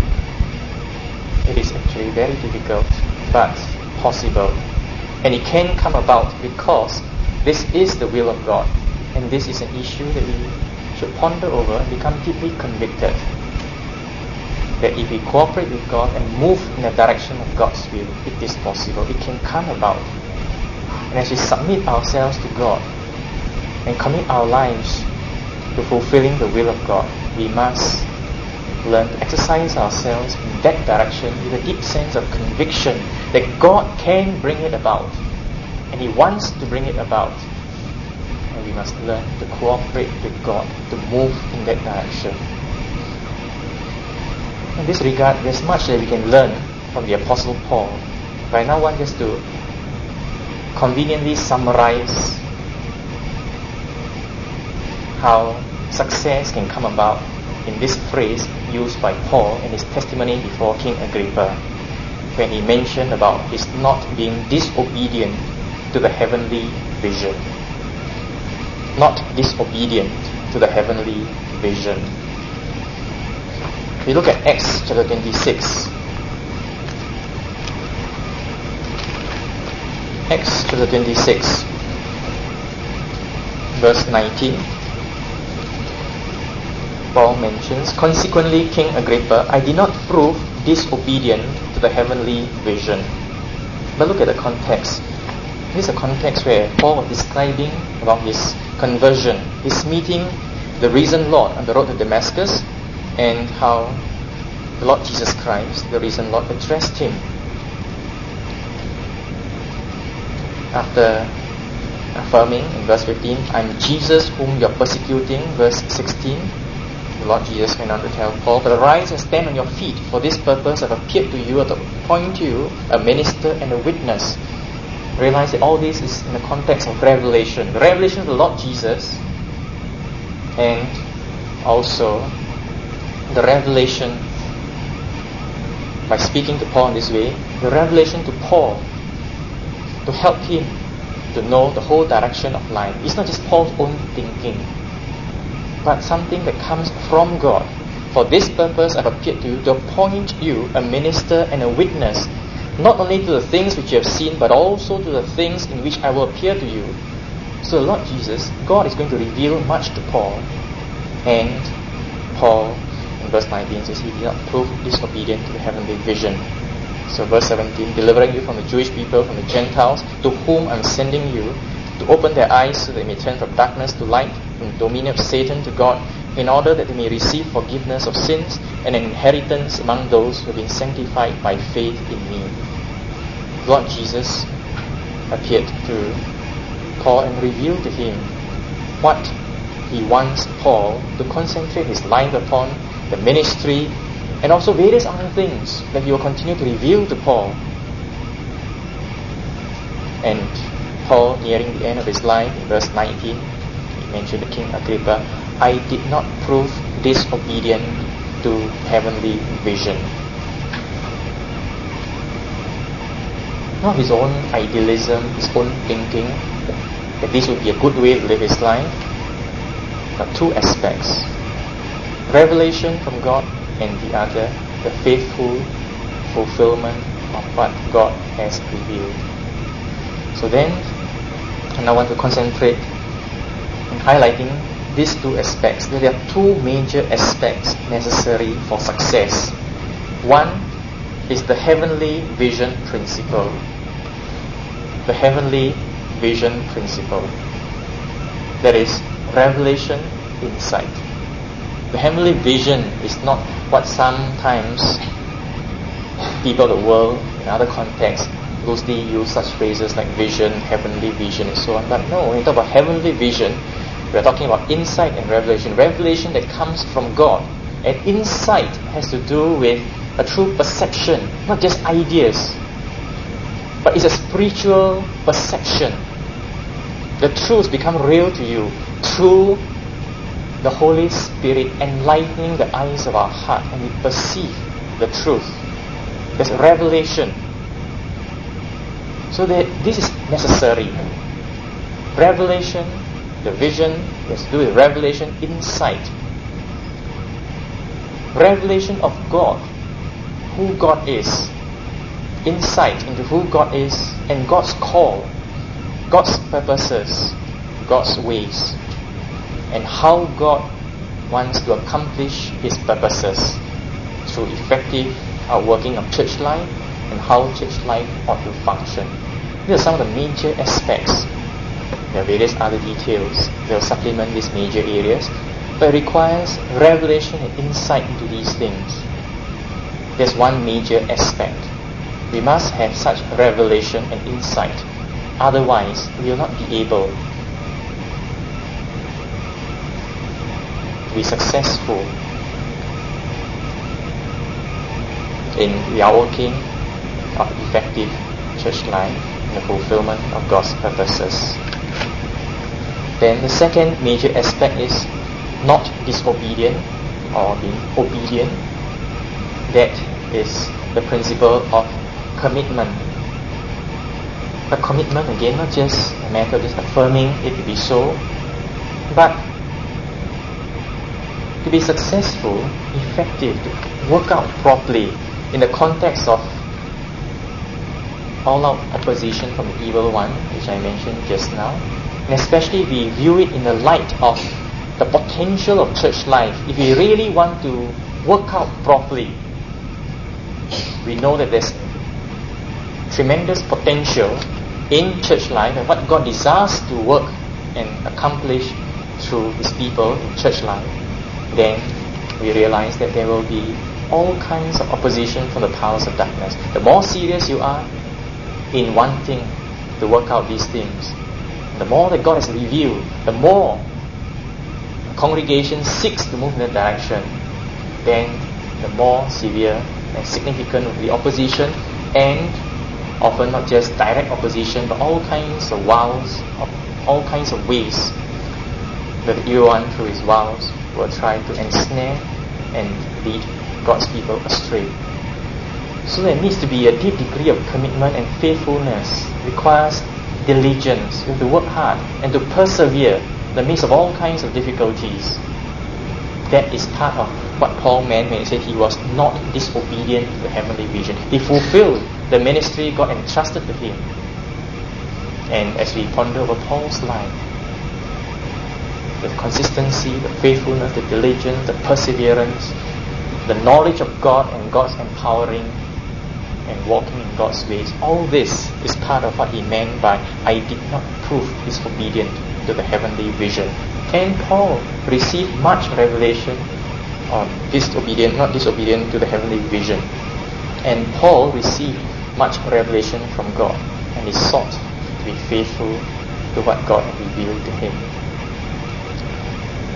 It is actually very difficult, but possible. And it can come about because this is the will of God. And this is an issue that we should ponder over and become deeply convicted. That if we cooperate with God and move in the direction of God's will, it is possible. It can come about. And as we submit ourselves to God and commit our lives to fulfilling the will of God, we must learn to exercise ourselves in that direction with a deep sense of conviction that God can bring it about, and He wants to bring it about. And we must learn to cooperate with God to move in that direction. In this regard, there's much that we can learn from the Apostle Paul. But I now want us to conveniently summarize how success can come about in this phrase used by Paul in his testimony before King Agrippa, when he mentioned about his not being disobedient to the heavenly vision. Not disobedient to the heavenly vision. We look at Acts chapter 26. Acts chapter 26, verse 19. Paul mentions, "Consequently, King Agrippa, I did not prove disobedient to the heavenly vision." But look at the context. This is a context where Paul was describing about his conversion, his meeting the risen Lord on the road to Damascus, and how the Lord Jesus Christ, the risen Lord, addressed him. After affirming in verse 15, "I'm Jesus whom you're persecuting," verse 16, the Lord Jesus went on to tell Paul, "But arise and stand on your feet. For this purpose I've appeared to you to appoint you a minister and a witness." Realize that all this is in the context of revelation. The revelation of the Lord Jesus, and also the revelation, by speaking to Paul in this way, the revelation to Paul to help him to know the whole direction of life. It's not just Paul's own thinking, but something that comes from God. "For this purpose I've appeared to you to appoint you a minister and a witness, not only to the things which you have seen, but also to the things in which I will appear to you." So the Lord Jesus, God is going to reveal much to Paul, and Paul in verse 19 says he did not prove disobedient to the heavenly vision. So verse 17, "Delivering you from the Jewish people, from the Gentiles, to whom I'm sending you, to open their eyes so they may turn from darkness to light, from the dominion of Satan to God, in order that they may receive forgiveness of sins and an inheritance among those who have been sanctified by faith in me." Lord Jesus appeared to Paul and revealed to him what he wants Paul to concentrate his life upon the ministry and also various other things that he will continue to reveal to Paul. And Paul, nearing the end of his life, in verse 19, he mentioned to King Agrippa, I did not prove disobedient to heavenly vision. Not his own idealism, his own thinking, that this would be a good way to live his life, but two aspects. Revelation from God, and the other, the faithful fulfillment of what God has revealed. So then, I now want to concentrate on highlighting these two aspects. There are two major aspects necessary for success. One is the heavenly vision principle. The heavenly vision principle. That is revelation, insight. The heavenly vision is not what sometimes people of the world in other contexts loosely use such phrases like vision, heavenly vision, and so on. But no, when we talk about heavenly vision, we are talking about insight and revelation. Revelation that comes from God. And insight has to do with a true perception, not just ideas, but it's a spiritual perception. The truths become real to you through the Holy Spirit enlightening the eyes of our heart, and we perceive the truth. There's revelation. So that this is necessary. Revelation, the vision, has to do with revelation, insight. Revelation of God, who God is. Insight into who God is and God's call, God's purposes, God's ways, and how God wants to accomplish His purposes through effective working of church life and how church life ought to function. These are some of the major aspects. There are various other details that will supplement these major areas, but it requires revelation and insight into these things. There's one major aspect. We must have such revelation and insight. Otherwise, we will not be able to be successful in the outworking of effective church life and the fulfillment of God's purposes. Then the second major aspect is not disobedient or being obedient. That is the principle of commitment. A commitment, again, not just a matter of just affirming it to be so, but to be successful, effective, to work out properly in the context of all-out opposition from the evil one, which I mentioned just now, and especially if we view it in the light of the potential of church life. If we really want to work out properly, we know that there's tremendous potential in church life and what God desires to work and accomplish through His people in church life. Then we realize that there will be all kinds of opposition from the powers of darkness. The more serious you are in wanting to work out these things, the more that God has revealed, the more the congregation seeks to move in that direction, then the more severe and significant will be the opposition, and often not just direct opposition, but all kinds of wiles, all kinds of ways that the evil one through his wiles will try to ensnare and lead God's people astray. So there needs to be a deep degree of commitment and faithfulness. It requires diligence. You have to work hard and to persevere in the midst of all kinds of difficulties. That is part of what Paul meant when he said he was not disobedient to the heavenly vision. He fulfilled the ministry God entrusted to him. And as we ponder over Paul's life, the consistency, the faithfulness, the diligence, the perseverance, the knowledge of God and God's empowering and walking in God's ways, all this is part of what he meant by I did not prove disobedient to the heavenly vision. And Paul received much revelation on not disobedient to the heavenly vision. And Paul received much revelation from God, and he sought to be faithful to what God had revealed to him.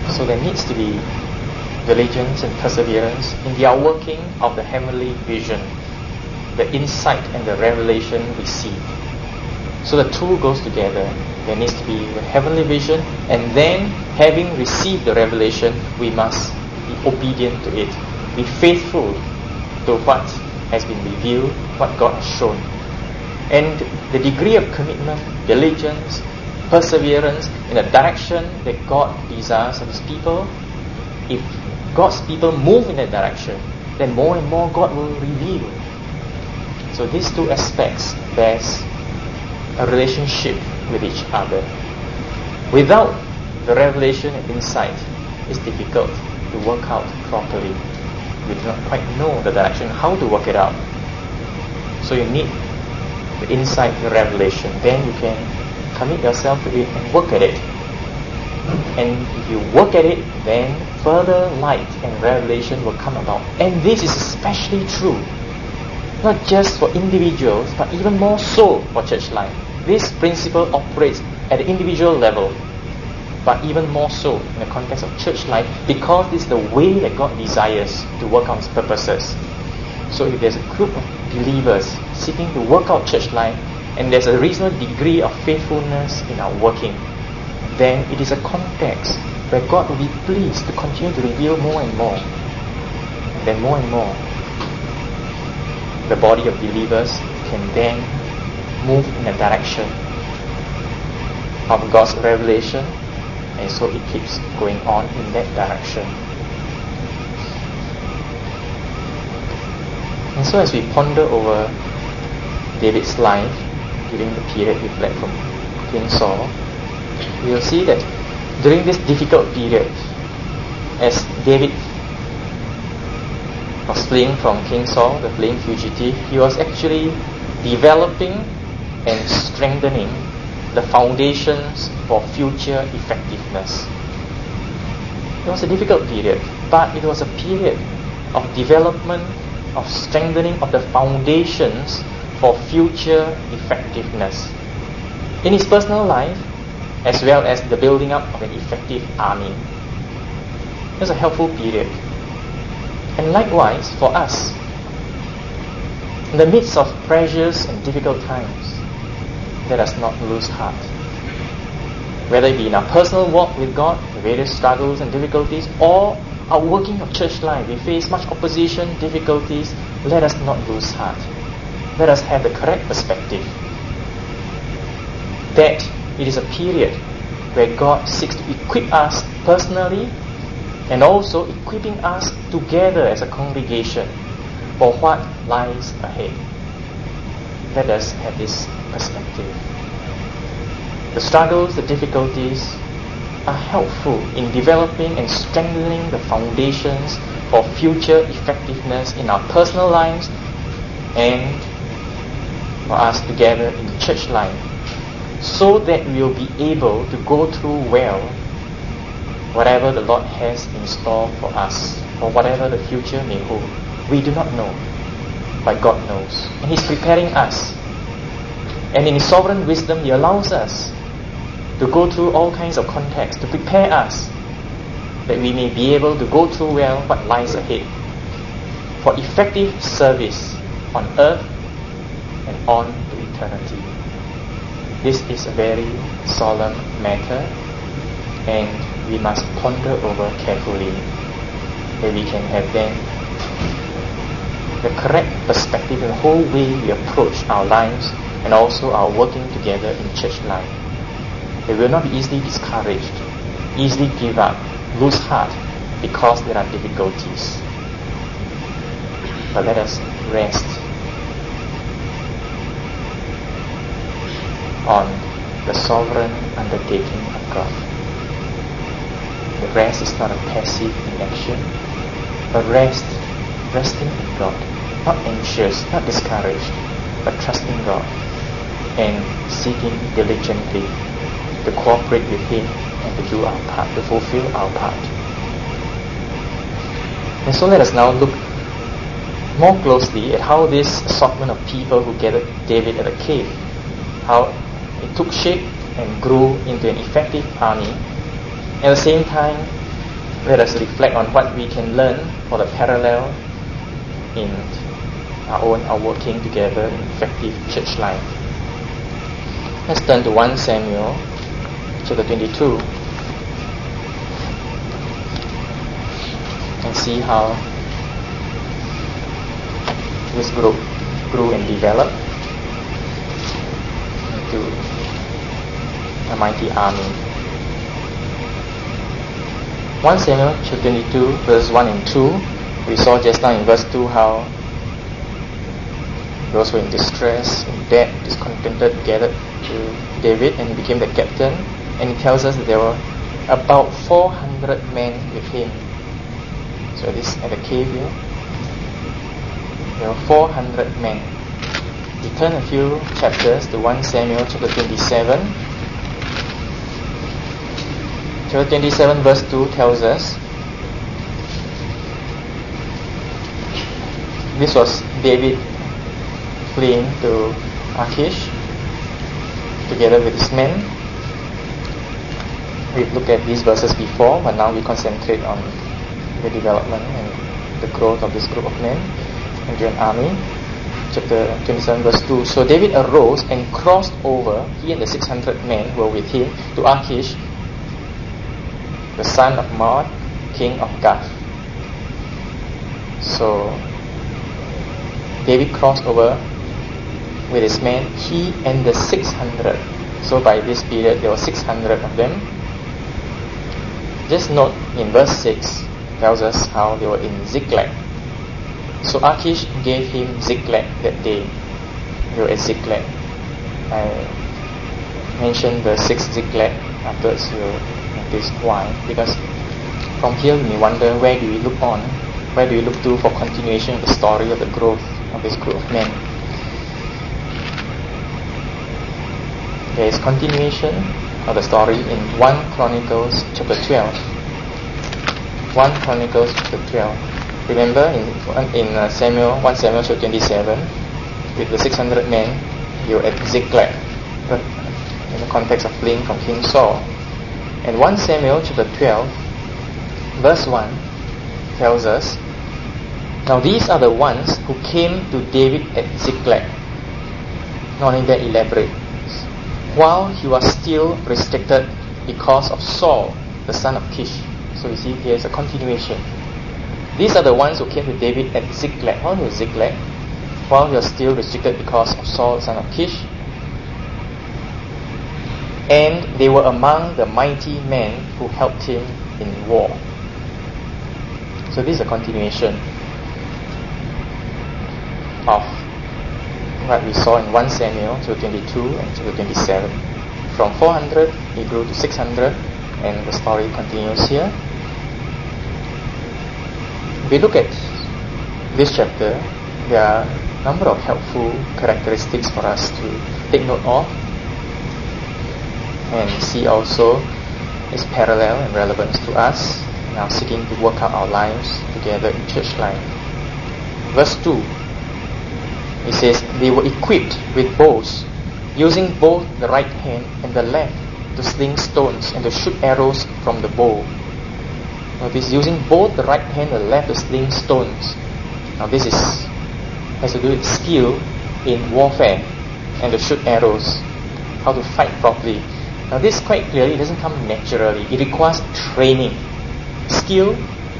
So there needs to be diligence and perseverance in the outworking of the heavenly vision, the insight and the revelation received. So the two goes together. There needs to be the heavenly vision, and then having received the revelation, we must be obedient to it. Be faithful to what has been revealed, what God has shown. And the degree of commitment, diligence, perseverance in the direction that God desires of His people, if God's people move in that direction, then more and more God will reveal. So these two aspects bears a relationship with each other. Without the revelation and insight, it's difficult to work out properly. We do not quite know the direction, how to work it out. So you need the insight, the revelation. Then you can commit yourself to it and work at it. And if you work at it, then further light and revelation will come about. And this is especially true, not just for individuals, but even more so for church life. This principle operates at the individual level, but even more so in the context of church life, because this is the way that God desires to work out His purposes. So if there's a group of believers seeking to work out church life, and there's a reasonable degree of faithfulness in our working, then it is a context where God will be pleased to continue to reveal more and more. And then more and more, the body of believers can then move in a direction of God's revelation, and so it keeps going on in that direction. And so as we ponder over David's life during the period we read from King Saul, we will see that during this difficult period, as David was fleeing from King Saul, the fleeing fugitive, he was actually developing and strengthening the foundations for future effectiveness. It was a difficult period, but it was a period of development, of strengthening of the foundations for future effectiveness in his personal life, as well as the building up of an effective army. It was a helpful period. And likewise for us, in the midst of pressures and difficult times, let us not lose heart. Whether it be in our personal walk with God, the various struggles and difficulties, or our working of church life, we face much opposition, difficulties. Let us not lose heart. Let us have the correct perspective that it is a period where God seeks to equip us personally, and also equipping us together as a congregation for what lies ahead. Let us have this perspective. The struggles, the difficulties are helpful in developing and strengthening the foundations for future effectiveness in our personal lives and for us together in the church life, so that we will be able to go through well whatever the Lord has in store for us, or whatever the future may hold. We do not know, but God knows. And He's preparing us. And in His sovereign wisdom, He allows us to go through all kinds of contexts to prepare us, that we may be able to go through well what lies ahead for effective service on earth and on to eternity. This is a very solemn matter, and we must ponder over carefully, that we can have then the correct perspective in the whole way we approach our lives and also our working together in church life. They will not be easily discouraged, easily give up, lose heart because there are difficulties. But let us rest on the sovereign undertaking of God. The rest is not a passive inaction, but resting in God, not anxious, not discouraged, but trusting God and seeking diligently to cooperate with Him and to do our part, to fulfill our part. And so let us now look more closely at how this assortment of people who gathered David at the cave, how it took shape and grew into an effective army. At the same time, let us reflect on what we can learn for the parallel in our working together in effective church life. Let's turn to 1 Samuel chapter 22 and see how this group grew and developed into a mighty army. 1 Samuel chapter 22 verse 1 and 2, we saw just now in verse 2 how those who were in distress, in debt, discontented gathered to David and became the captain, and it tells us that there were about 400 men with him. So this at the cave here, there were 400 men. We turn a few chapters to 1 Samuel chapter 27. Chapter 27 verse 2 tells us this was David fleeing to Achish together with his men. We've looked at these verses before, but now we concentrate on the development and the growth of this group of men into an army. Chapter 27 verse 2. So David arose and crossed over, he and the 600 men who were with him, to Achish, the son of Maad, king of Gath. So David crossed over with his men, he and the 600. So by this period there were 600 of them. Just note in verse 6 tells us how they were in Ziklag. So Achish gave him Ziklag that day. They were at Ziklag. I mentioned the 6 Ziklag, afterwards you'll notice why. Because from here you may wonder, where do we look on? Where do we look to for continuation of the story of the growth of this group of men? There is continuation of the story in 1 Chronicles chapter 12. 1 Chronicles chapter 12. Remember in 1 Samuel chapter 27, with the 600 men, you were at Ziklag, but in the context of fleeing from King Saul. And 1 Samuel chapter 12 verse 1 tells us, now these are the ones who came to David at Ziklag. Not only that, elaborate. While he was still restricted because of Saul, the son of Kish. So you see here's a continuation. These are the ones who came to David at Ziklag. How was Ziklag? While he was still restricted because of Saul, the son of Kish. And they were among the mighty men who helped him in war. So this is a continuation of what we saw in 1 Samuel chapter 22 and chapter 27. From 400 he grew to 600, and the story continues here. If we look at this chapter, there are a number of helpful characteristics for us to take note of and see also its parallel and relevance to us now seeking to work out our lives together in church life. Verse 2, it says, they were equipped with bows, using both the right hand and the left to sling stones and to shoot arrows from the bow. Now this using both the right hand and the left to sling stones. Now this has to do with skill in warfare and to shoot arrows, how to fight properly. Now this quite clearly doesn't come naturally. It requires training. Skill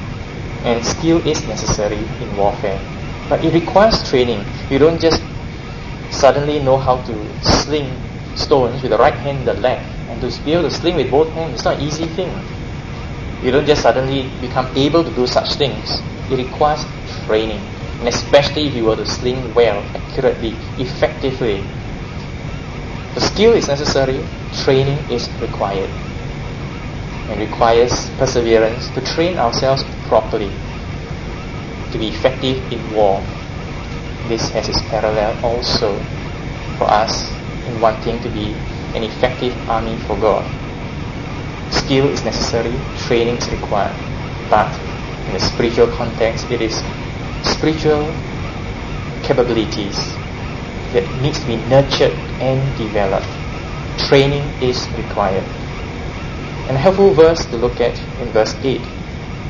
is necessary in warfare, but it requires training. You don't just suddenly know how to sling stones with the right hand and the left, and to be able to sling with both hands, it's not an easy thing. You don't just suddenly become able to do such things. It requires training, and especially if you were to sling well, accurately, effectively. The skill is necessary, training is required, and requires perseverance to train ourselves properly to be effective in war. This has its parallel also for us in wanting to be an effective army for God. Skill is necessary, training is required, but in the spiritual context, it is spiritual capabilities that needs to be nurtured and developed. Training is required. And a helpful verse to look at in verse 8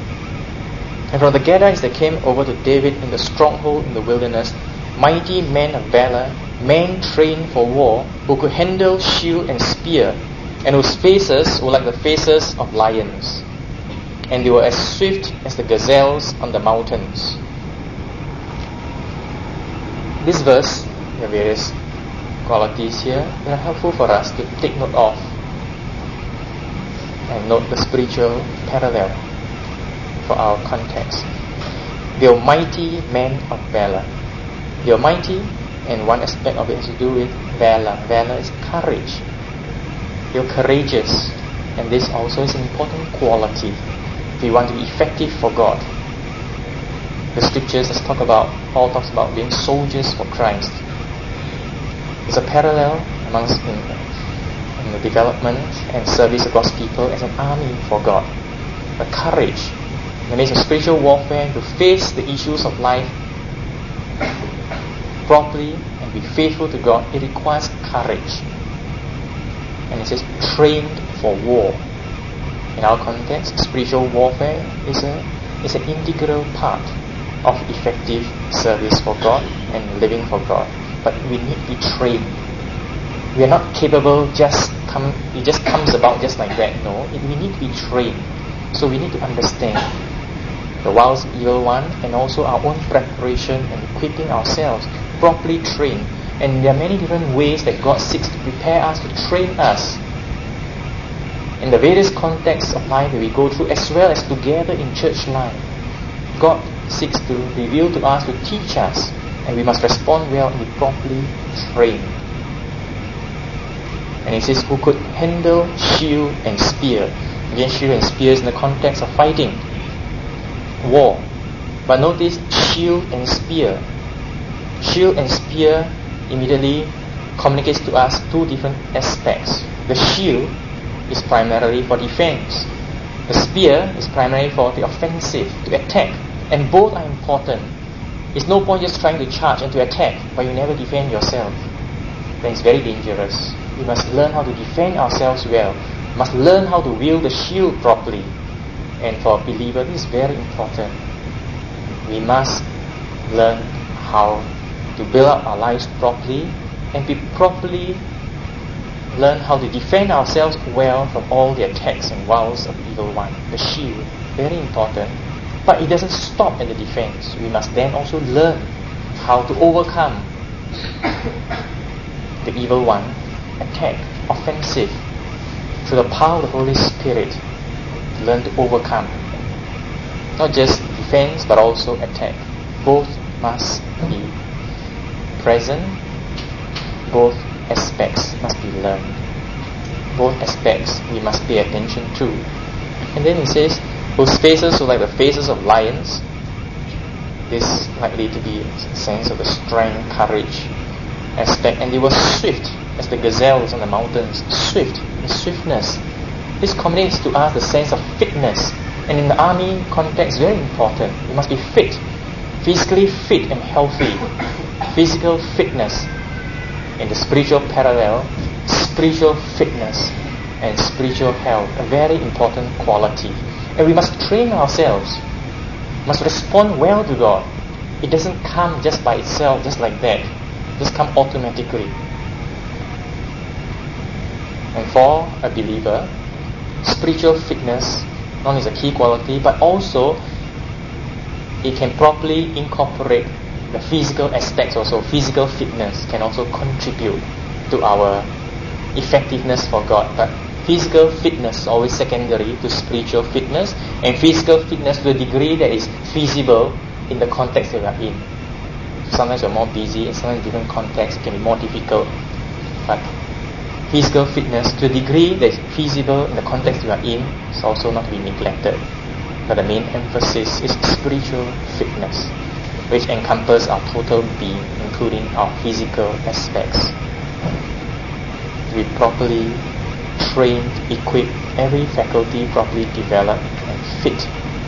And from the Gadites that came over to David in the stronghold in the wilderness, mighty men of valor, men trained for war, who could handle shield and spear, and whose faces were like the faces of lions, and they were as swift as the gazelles on the mountains. This verse, there are various qualities here that are helpful for us to take note of and note the spiritual parallel for our context. They are mighty men of valor. They are mighty, and one aspect of it has to do with valor. Valor is courage. They are courageous, and this also is an important quality if we want to be effective for God. The scriptures talks about being soldiers for Christ. There's a parallel amongst in the development and service of God's people as an army for God. The courage in the midst of spiritual warfare to face the issues of life properly and be faithful to God, it requires courage. And it says trained for war. In our context, spiritual warfare is an integral part of effective service for God and living for God. But we need to be trained. We are not capable it just comes about just like that. No, we need to be trained. So we need to understand the wiles of evil one, and also our own preparation and equipping ourselves, properly trained. And there are many different ways that God seeks to prepare us, to train us in the various contexts of life that we go through, as well as together in church life. God seeks to reveal to us, to teach us, and we must respond well and be properly trained. And he says, who could handle shield and spear. Again, shield and spear is in the context of fighting, war. But notice shield and spear. Shield and spear immediately communicates to us two different aspects. The shield is primarily for defense. The spear is primarily for the offensive, to attack. And both are important. It's no point just trying to charge and to attack, but you never defend yourself. Then it's very dangerous. We must learn how to defend ourselves well. We must learn how to wield the shield properly. And for a believer, this is very important. We must learn how to build up our lives properly and be properly learn how to defend ourselves well from all the attacks and wiles of the evil one. The shield, very important. But it doesn't stop at the defense. We must then also learn how to overcome the evil one, attack, offensive, through the power of the Holy Spirit. Learn to overcome. Not just defense, but also attack. Both must be present. Both aspects must be learned. Both aspects we must pay attention to. And then it says, whose faces were like the faces of lions. This likely to be a sense of the strength, courage aspect. And they were swift as the gazelles on the mountains. Swift, the swiftness. This communicates to us the sense of fitness. And in the army context, very important. You must be fit, physically fit and healthy. Physical fitness. In the spiritual parallel, spiritual fitness and spiritual health, a very important quality. And we must train ourselves, must respond well to God. It doesn't come just by itself, just like that. It doesn't come automatically. And for a believer, spiritual fitness not only is a key quality, but also it can properly incorporate the physical aspects also. Physical fitness can also contribute to our effectiveness for God. But physical fitness is always secondary to spiritual fitness, and physical fitness to a degree that is feasible in the context that we are in. Sometimes we're more busy, and sometimes in different contexts it can be more difficult. But physical fitness to a degree that is feasible in the context we are in is also not to be neglected. But the main emphasis is spiritual fitness, which encompasses our total being, including our physical aspects. We properly trained, equipped, every faculty properly developed and fit.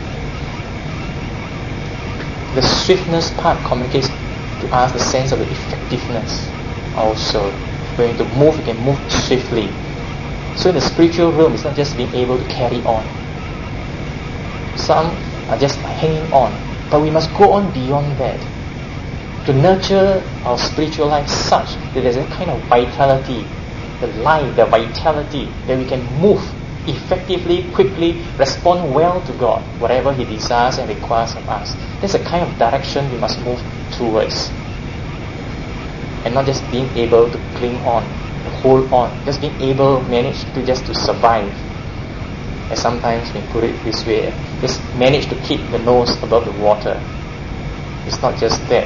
The swiftness part communicates to us the sense of the effectiveness also. When to move, we can move swiftly. So in the spiritual realm, it's not just being able to carry on. Some just hanging on. But we must go on beyond that, to nurture our spiritual life such that there's a kind of vitality, the life, the vitality, that we can move effectively, quickly, respond well to God, whatever He desires and requires of us. That's the kind of direction we must move towards. And not just being able to cling on, to hold on, just being able, manage to just to survive. And sometimes we put it this way, just manage to keep the nose above the water. It's not just that,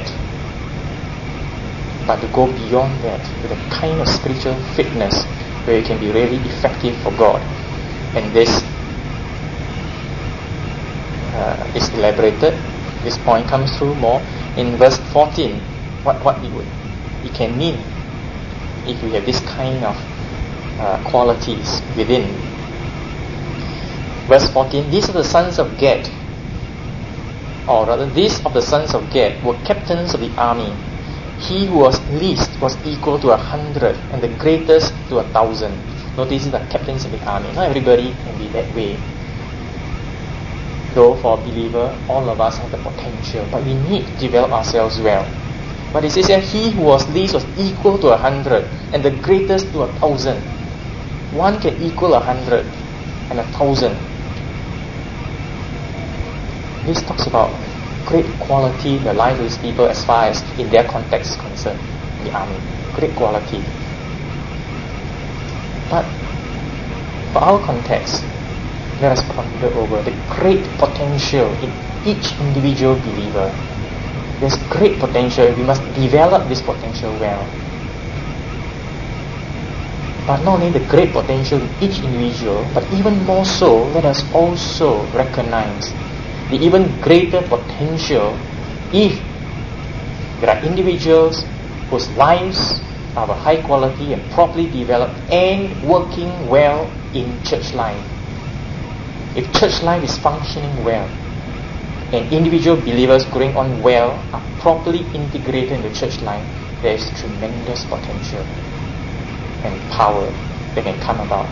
but to go beyond that with a kind of spiritual fitness where you can be really effective for God. And this is elaborated. This point comes through more in verse 14. What it can mean if we have this kind of qualities within. Verse 14, these are the sons of Gad, or rather, these of the sons of Gad were captains of the army. He who was least was equal to 100, and the greatest to 1,000. Notice the captains of the army. Not everybody can be that way. Though for a believer, all of us have the potential, but we need to develop ourselves well. But it says here, he who was least was equal to 100, and the greatest to 1,000. One can equal 100 and 1,000. This talks about great quality in the life of these people as far as in their context is concerned, the army. Great quality. But for our context, let us ponder over the great potential in each individual believer. There's great potential. We must develop this potential well. But not only the great potential in each individual, but even more so, let us also recognize the even greater potential if there are individuals whose lives are of high quality and properly developed and working well in church life. If church life is functioning well and individual believers going on well are properly integrated into church life, there is tremendous potential and power that can come about.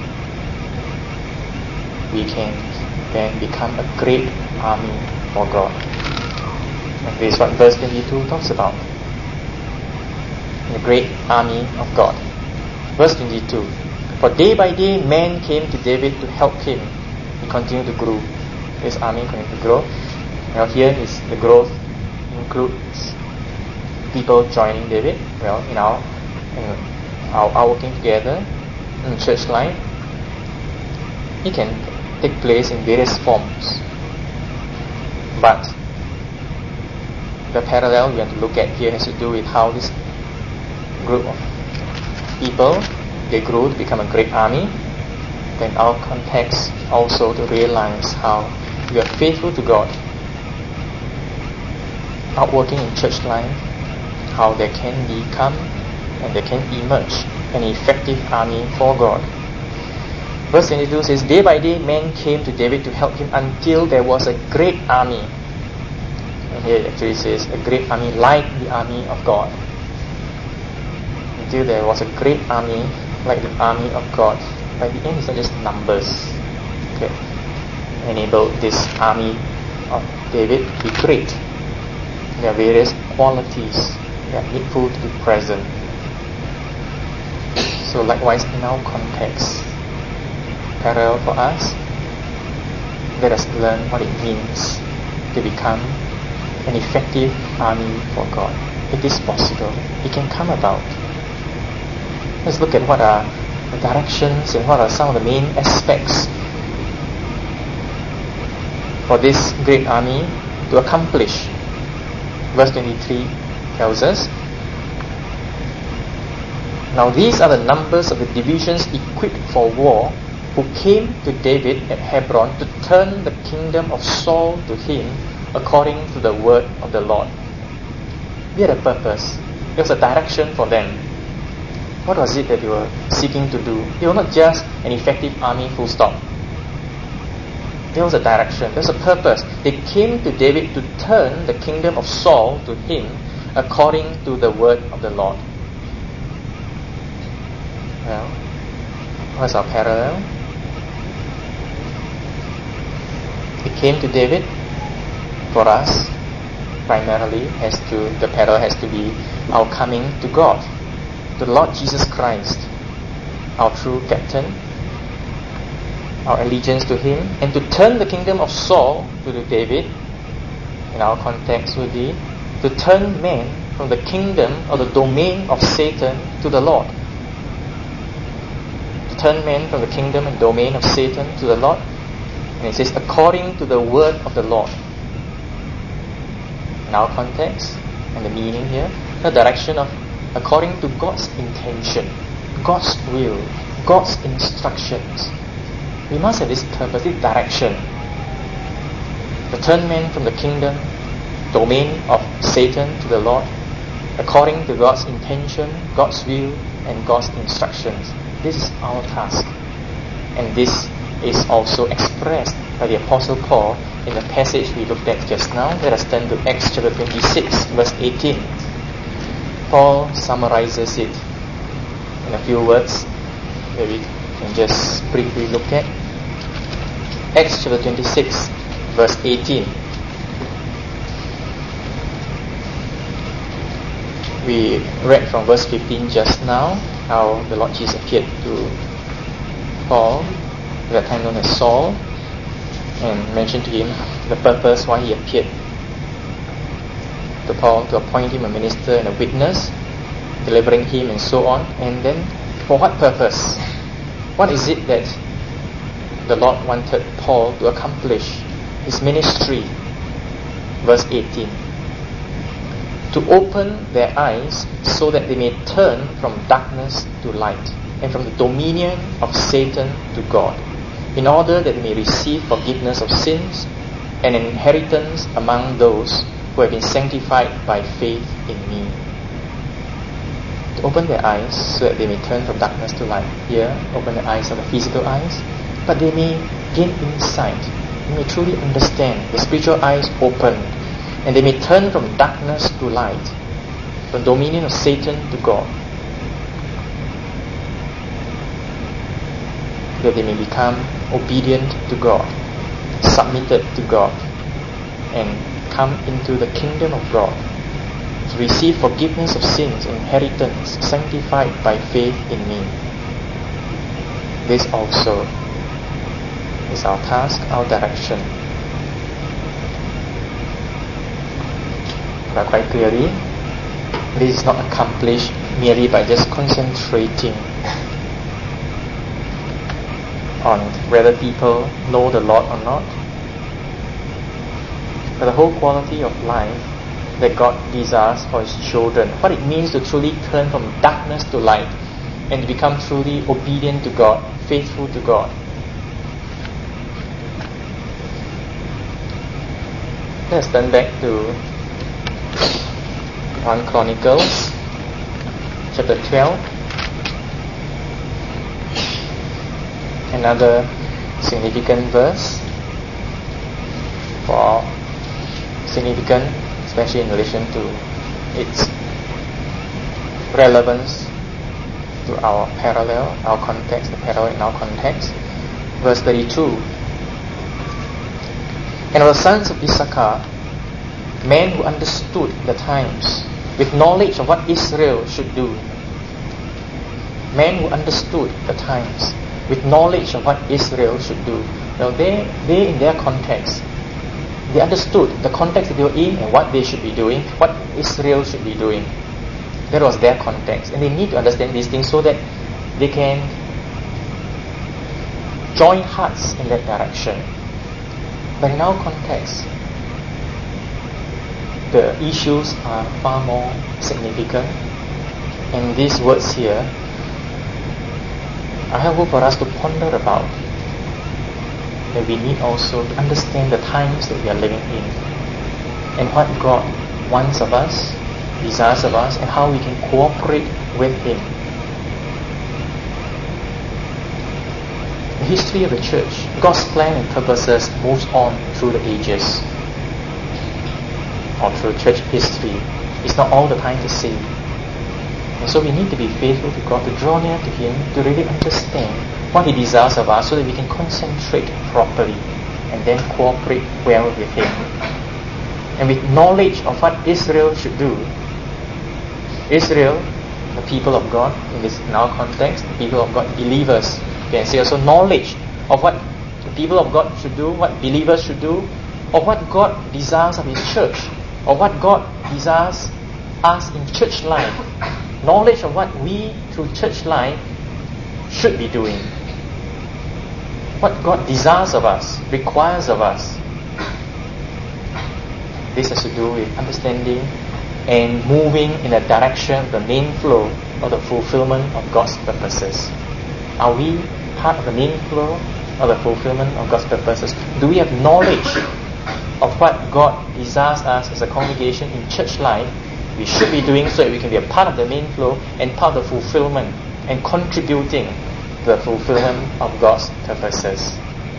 We can then become a great army for God. And this is what verse 22 talks about. The great army of God. Verse 22. For day by day men came to David to help him. He continued to grow. This army continued to grow. Now here is the growth includes people joining David. Well, in our working together in church life, it can take place in various forms. But the parallel we want to look at here has to do with how this group of people, they grew to become a great army. Then our context also to realize how we are faithful to God, outworking in church life, how there can become and there can emerge an effective army for God. Verse 22 says, day by day men came to David to help him until there was a great army. And here it actually says a great army like the army of God. Until there was a great army like the army of God. By the end, it's not just numbers. Okay, enabled this army of David to be great. There are various qualities that are needful to be present. So likewise in our context, parallel for us, let us learn what it means to become an effective army for God. It is possible. It can come about. Let's look at what are the directions and what are some of the main aspects for this great army to accomplish. Verse 23 tells us, now these are the numbers of the divisions equipped for war who came to David at Hebron to turn the kingdom of Saul to him according to the word of the Lord. They had a purpose. There was a direction for them. What was it that they were seeking to do? They were not just an effective army full stop. There was a direction. There was a purpose. They came to David to turn the kingdom of Saul to him according to the word of the Lord. Well, what's our parallel? They came to David For us, primarily, the parallel has to be our coming to God, to the Lord Jesus Christ, our true captain, our allegiance to Him, and to turn the kingdom of Saul to David, in our context would be to turn man from the kingdom or the domain of Satan to the Lord. To turn man from the kingdom and domain of Satan to the Lord. And it says, according to the word of the Lord. In our context, and the meaning here, the direction of according to God's intention, God's will, God's instructions. We must have this purpose, this direction. To turn man from the kingdom, domain of Satan to the Lord, according to God's intention, God's will, and God's instructions. This is our task. And this is also expressed by the Apostle Paul in the passage we looked at just now. Let us turn to Acts chapter 26, verse 18. Paul summarizes it in a few words that we can just briefly look at. Acts chapter 26, verse 18. We read from verse 15 just now how the Lord Jesus appeared to Paul, at that time known as Saul, and mentioned to him the purpose why he appeared to Paul, to appoint him a minister and a witness, delivering him and so on. And then for what purpose? What is it that the Lord wanted Paul to accomplish? His ministry. Verse 18. To open their eyes so that they may turn from darkness to light, and from the dominion of Satan to God, in order that they may receive forgiveness of sins and an inheritance among those who have been sanctified by faith in me. To open their eyes so that they may turn from darkness to light. Here, open the eyes of the physical eyes, but they may gain insight. They may truly understand. The spiritual eyes open, and they may turn from darkness to light, from dominion of Satan to God, that they may become obedient to God, submitted to God, and come into the kingdom of God, to receive forgiveness of sins, inheritance, sanctified by faith in me. This also is our task, our direction. But quite clearly, this is not accomplished merely by just concentrating on whether people know the Lord or not, but the whole quality of life that God desires for His children, what it means to truly turn from darkness to light and to become truly obedient to God, faithful to God. Let's turn back to 1 Chronicles chapter 12. Another significant verse, for significant especially in relation to its relevance to our parallel, our context, the parallel in our context. Verse 32. And of the sons of Issachar, men who understood the times, with knowledge of what Israel should do. Men who understood the times, with knowledge of what Israel should do. Now they in their context, they understood the context that they were in and what they should be doing, what Israel should be doing. That was their context. And they need to understand these things so that they can join hearts in that direction. But in our context, the issues are far more significant. And these words here are helpful for us to ponder about. That we need also to understand the times that we are living in, and what God wants of us, desires of us, and how we can cooperate with Him. The history of the church, God's plan and purposes moves on through the ages, or through church history. It's not all the time the same. And so we need to be faithful to God, to draw near to Him, to really understand what He desires of us so that we can concentrate properly and then cooperate well with Him. and with knowledge of what Israel should do. Israel, the people of God, in our context, the people of God, believers. You can say also knowledge of what the people of God should do, what believers should do, or what God desires of His church, or what God desires us in church life. Knowledge of what we, through church life, should be doing. What God desires of us, requires of us. This has to do with understanding and moving in the direction, the main flow of the fulfillment of God's purposes. Are we part of the main flow of the fulfillment of God's purposes? Do we have knowledge of what God desires us as a congregation in church life we should be doing so that we can be a part of the main flow and part of the fulfillment and contributing to the fulfillment of God's purposes?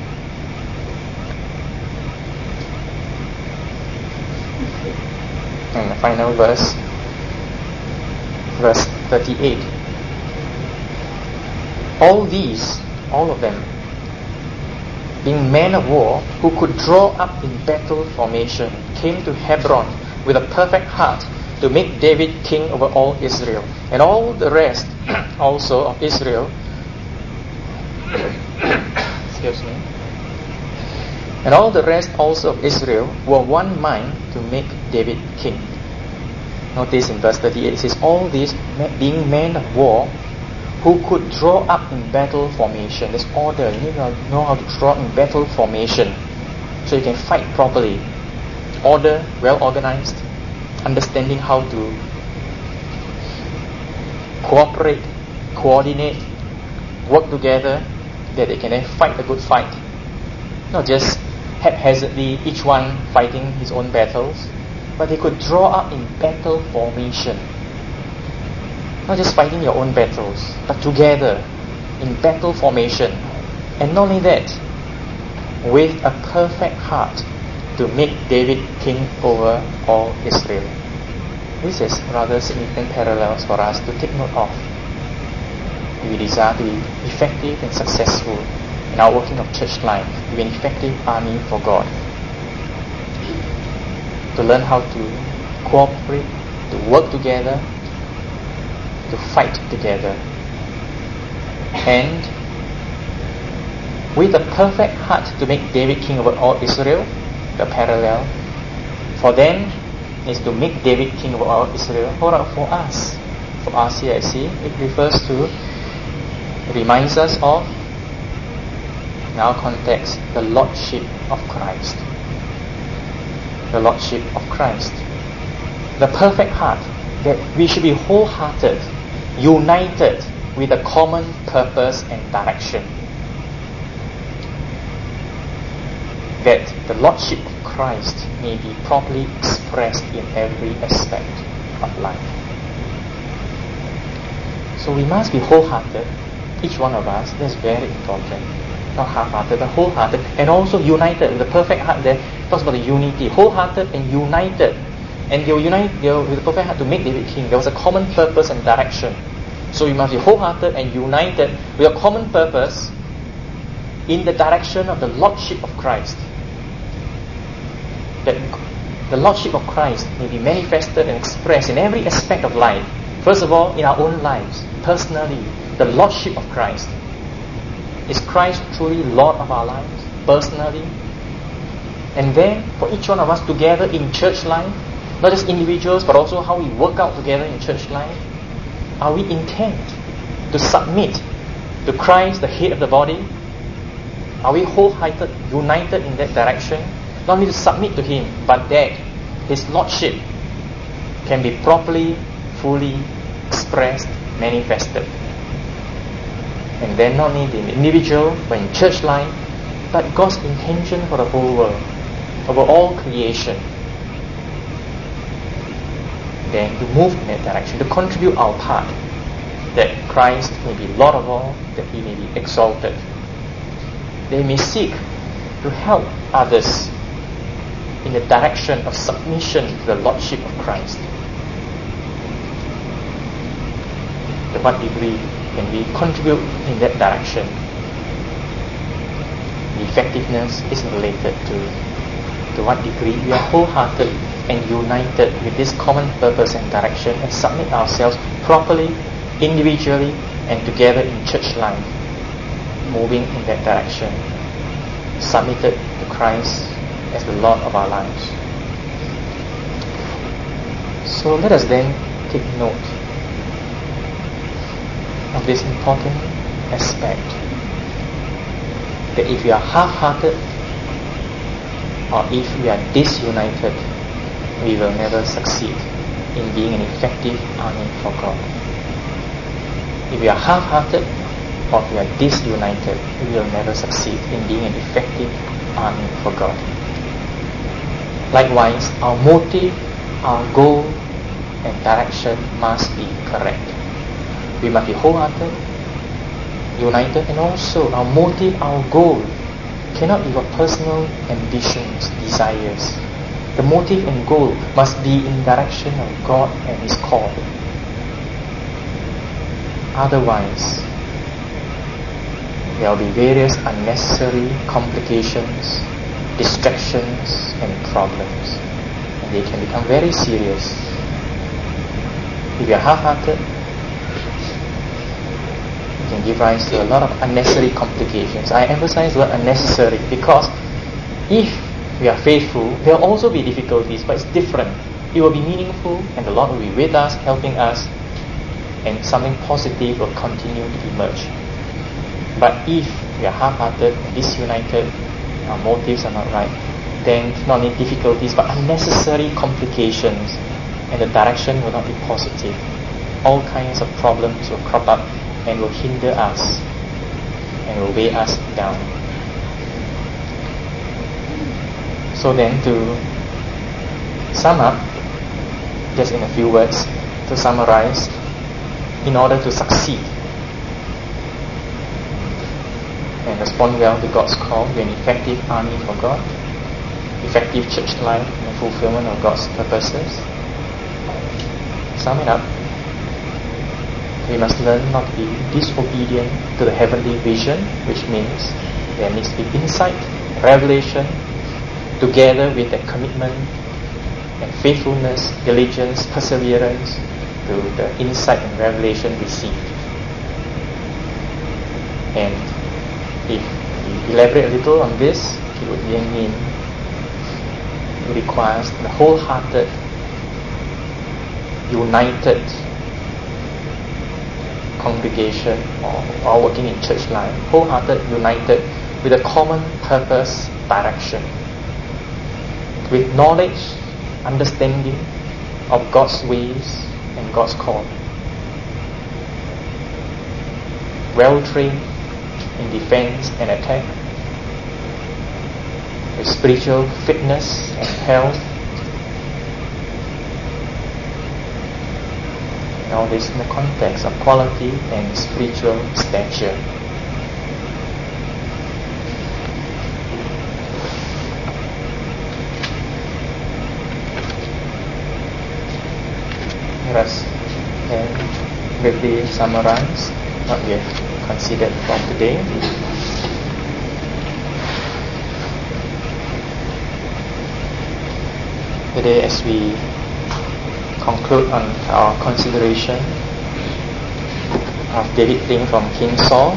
And the final verse 38. All these, all of them, being men of war who could draw up in battle formation, came to Hebron with a perfect heart to make David king over all Israel. And all the rest also of Israel excuse me. And all the rest also of Israel were one mind to make David king. Notice in verse 38 it says, all these being men of war who could draw up in battle formation. There's order. You need to know how to draw in battle formation so you can fight properly. Order, well organized, understanding how to cooperate, coordinate, work together, that they can then fight a good fight. Not just haphazardly, each one fighting his own battles, but they could draw up in battle formation. Not just fighting your own battles, but together in battle formation. And not only that, with a perfect heart to make David king over all Israel. This is rather significant parallels for us to take note of. We desire to be effective and successful in our working of church life, to be an effective army for God. To learn how to cooperate, to work together, to fight together. And with a perfect heart to make David king over all Israel, the parallel for them is to make David king over all Israel. For us here, I see, it refers to, it reminds us of, in our context, the Lordship of Christ. The Lordship of Christ. The perfect heart, that we should be wholehearted, united with a common purpose and direction. That the Lordship of Christ may be properly expressed in every aspect of life. So we must be wholehearted, each one of us. That's very important. Not half-hearted, but wholehearted, and also united. The perfect heart there talks about the unity, wholehearted and united. And they were united with the perfect heart to make David king. There was a common purpose and direction. So we must be wholehearted and united with a common purpose in the direction of the Lordship of Christ. That the Lordship of Christ may be manifested and expressed in every aspect of life. First of all, in our own lives, personally, the Lordship of Christ. Is Christ truly Lord of our lives, personally? And then, for each one of us together in church life, not just individuals, but also how we work out together in church life, are we intent to submit to Christ, the head of the body? Are we wholehearted, united in that direction? Not only to submit to Him, but that His Lordship can be properly, fully expressed, manifested. And then not only in the individual, but in church life, but God's intention for the whole world, over all creation. Then to move in that direction, to contribute our part, that Christ may be Lord of all, that He may be exalted. They may seek to help others in the direction of submission to the Lordship of Christ. To what degree can we contribute in that direction? The effectiveness is related to what degree we are wholehearted and united with this common purpose and direction, and submit ourselves properly, individually, and together in church life, moving in that direction, submitted to Christ as the Lord of our lives. So let us then take note of this important aspect, that if we are half-hearted or if we are disunited, we will never succeed in being an effective army for God. If we are half-hearted or if we are disunited, we will never succeed in being an effective army for God. Likewise, our motive, our goal, and direction must be correct. We must be wholehearted, united, and also our motive, our goal cannot be for personal ambitions, desires. The motive and goal must be in direction of God and His call. Otherwise, there will be various unnecessary complications, distractions, and problems, and they can become very serious. If you are half-hearted, it can give rise to a lot of unnecessary complications. I emphasize the word unnecessary because if we are faithful, there will also be difficulties, but it's different. It will be meaningful, and the Lord will be with us, helping us, and something positive will continue to emerge. But if we are half-hearted and disunited, our motives are not right, then not only difficulties but unnecessary complications, and the direction will not be positive. All kinds of problems will crop up and will hinder us and will weigh us down. So then, to sum up, just in a few words, to summarize, in order to succeed and respond well to God's call, be an effective army for God, effective church life, and the fulfillment of God's purposes. Sum it up, we must learn not to be disobedient to the heavenly vision, which means there needs to be insight, revelation, together with a commitment and faithfulness, diligence, perseverance to the insight and revelation received. And if we elaborate a little on this, it would mean it requires the wholehearted, united congregation or working in church life, wholehearted, united with a common purpose, direction, with knowledge, understanding of God's ways and God's call, well trained in defense and attack, with spiritual fitness and health, and all this in the context of quality and spiritual stature. Let us then briefly summarize what we have considered from today. Today, as we conclude on our consideration of David fleeing from King Saul,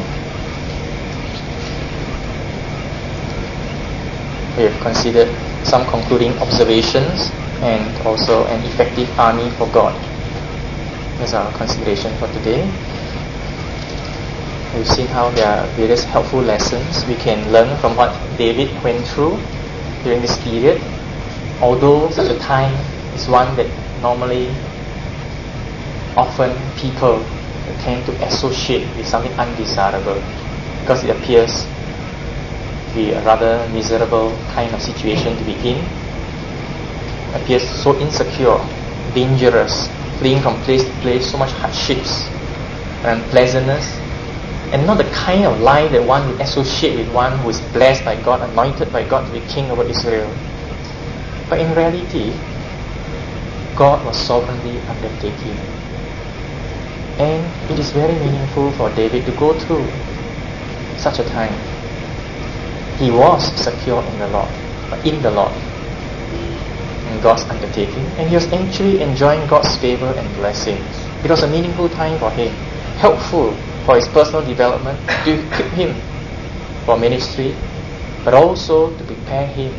we have considered some concluding observations and also an effective army for God. That's our consideration for today. We've seen how there are various helpful lessons we can learn from what David went through during this period, although such a time is one that normally, often people tend to associate with something undesirable because it appears to be a rather miserable kind of situation to be in. It appears so insecure, dangerous, fleeing from place to place, so much hardships and unpleasantness, and not the kind of life that one would associate with one who is blessed by God, anointed by God to be king over Israel. But in reality, God was sovereignly undertaking. And it is very meaningful for David to go through such a time. He was secure in the Lord, but in the Lord. in God's undertaking, and he was actually enjoying God's favor and blessings. It was a meaningful time for him, helpful for his personal development, to equip him for ministry, but also to prepare him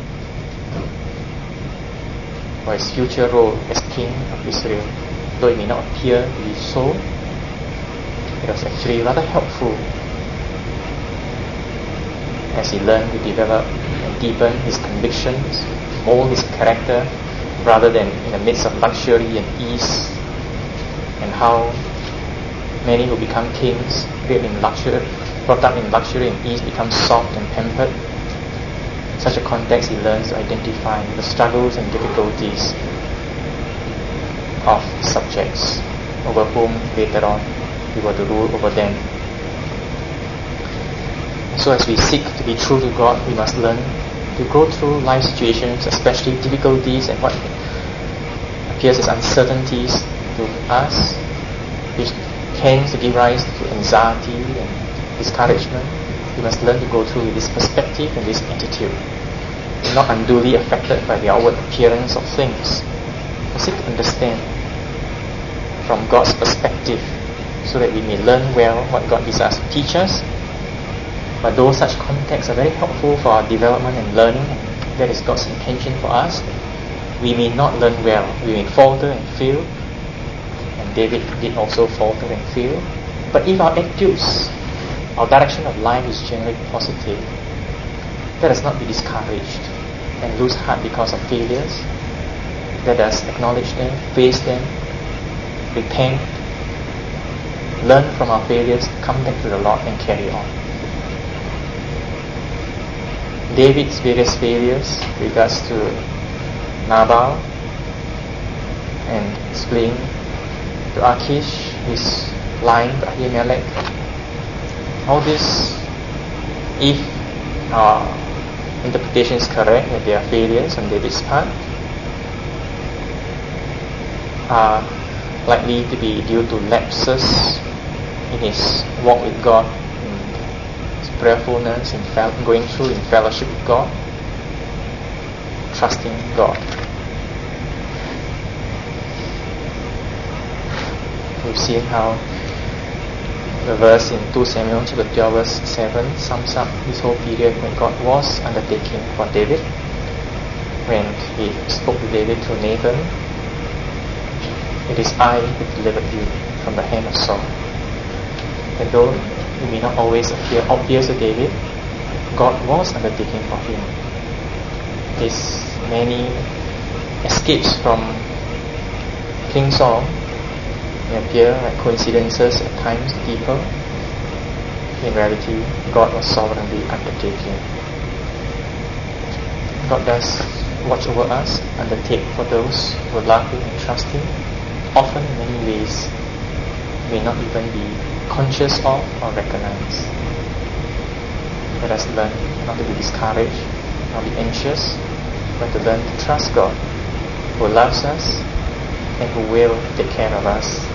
for his future role as king of Israel. Though it may not appear to be so, it was actually rather helpful as he learned to develop and deepen his convictions, mold his character, rather than in the midst of luxury and ease, and how many who become kings, brought up in luxury and ease, become soft and pampered. In such a context, he learns to identify the struggles and difficulties of subjects over whom later on he were to rule over them. So as we seek to be true to God, we must learn to go through life situations, especially difficulties and what appears as uncertainties to us, which tends to give rise to anxiety and discouragement. We must learn to go through with this perspective and this attitude, not unduly affected by the outward appearance of things, but seek to understand from God's perspective, so that we may learn well what God desires to teach us. But though such contexts are very helpful for our development and learning, and that is God's intention for us, we may not learn well. We may falter and fail, and David did also falter and fail. But if our attitudes, our direction of life is generally positive, let us not be discouraged and lose heart because of failures. Let us acknowledge them, face them, repent, learn from our failures, come back to the Lord and carry on. David's various failures with regards to Nabal and fleeing to Achish, his lying to Ahimelech, all this, if our interpretation is correct, that they are failures on David's part, are likely to be due to lapses in his walk with God, prayerfulness, in going through in fellowship with God, trusting God. We've seen how the verse in 2 Samuel chapter 12 verse 7 sums up this whole period when God was undertaking for David, when he spoke to David through Nathan, "It is I who delivered you from the hand of Saul." And though it may not always appear obvious to David, God was undertaking for him. His many escapes from King Saul may appear like coincidences at times to people. In reality, God was sovereignly undertaking. God does watch over us, undertake for those who love Him and trust Him, often in many ways may not even be conscious of or recognize. Let us learn not to be discouraged, not be anxious, but to learn to trust God, who loves us and who will take care of us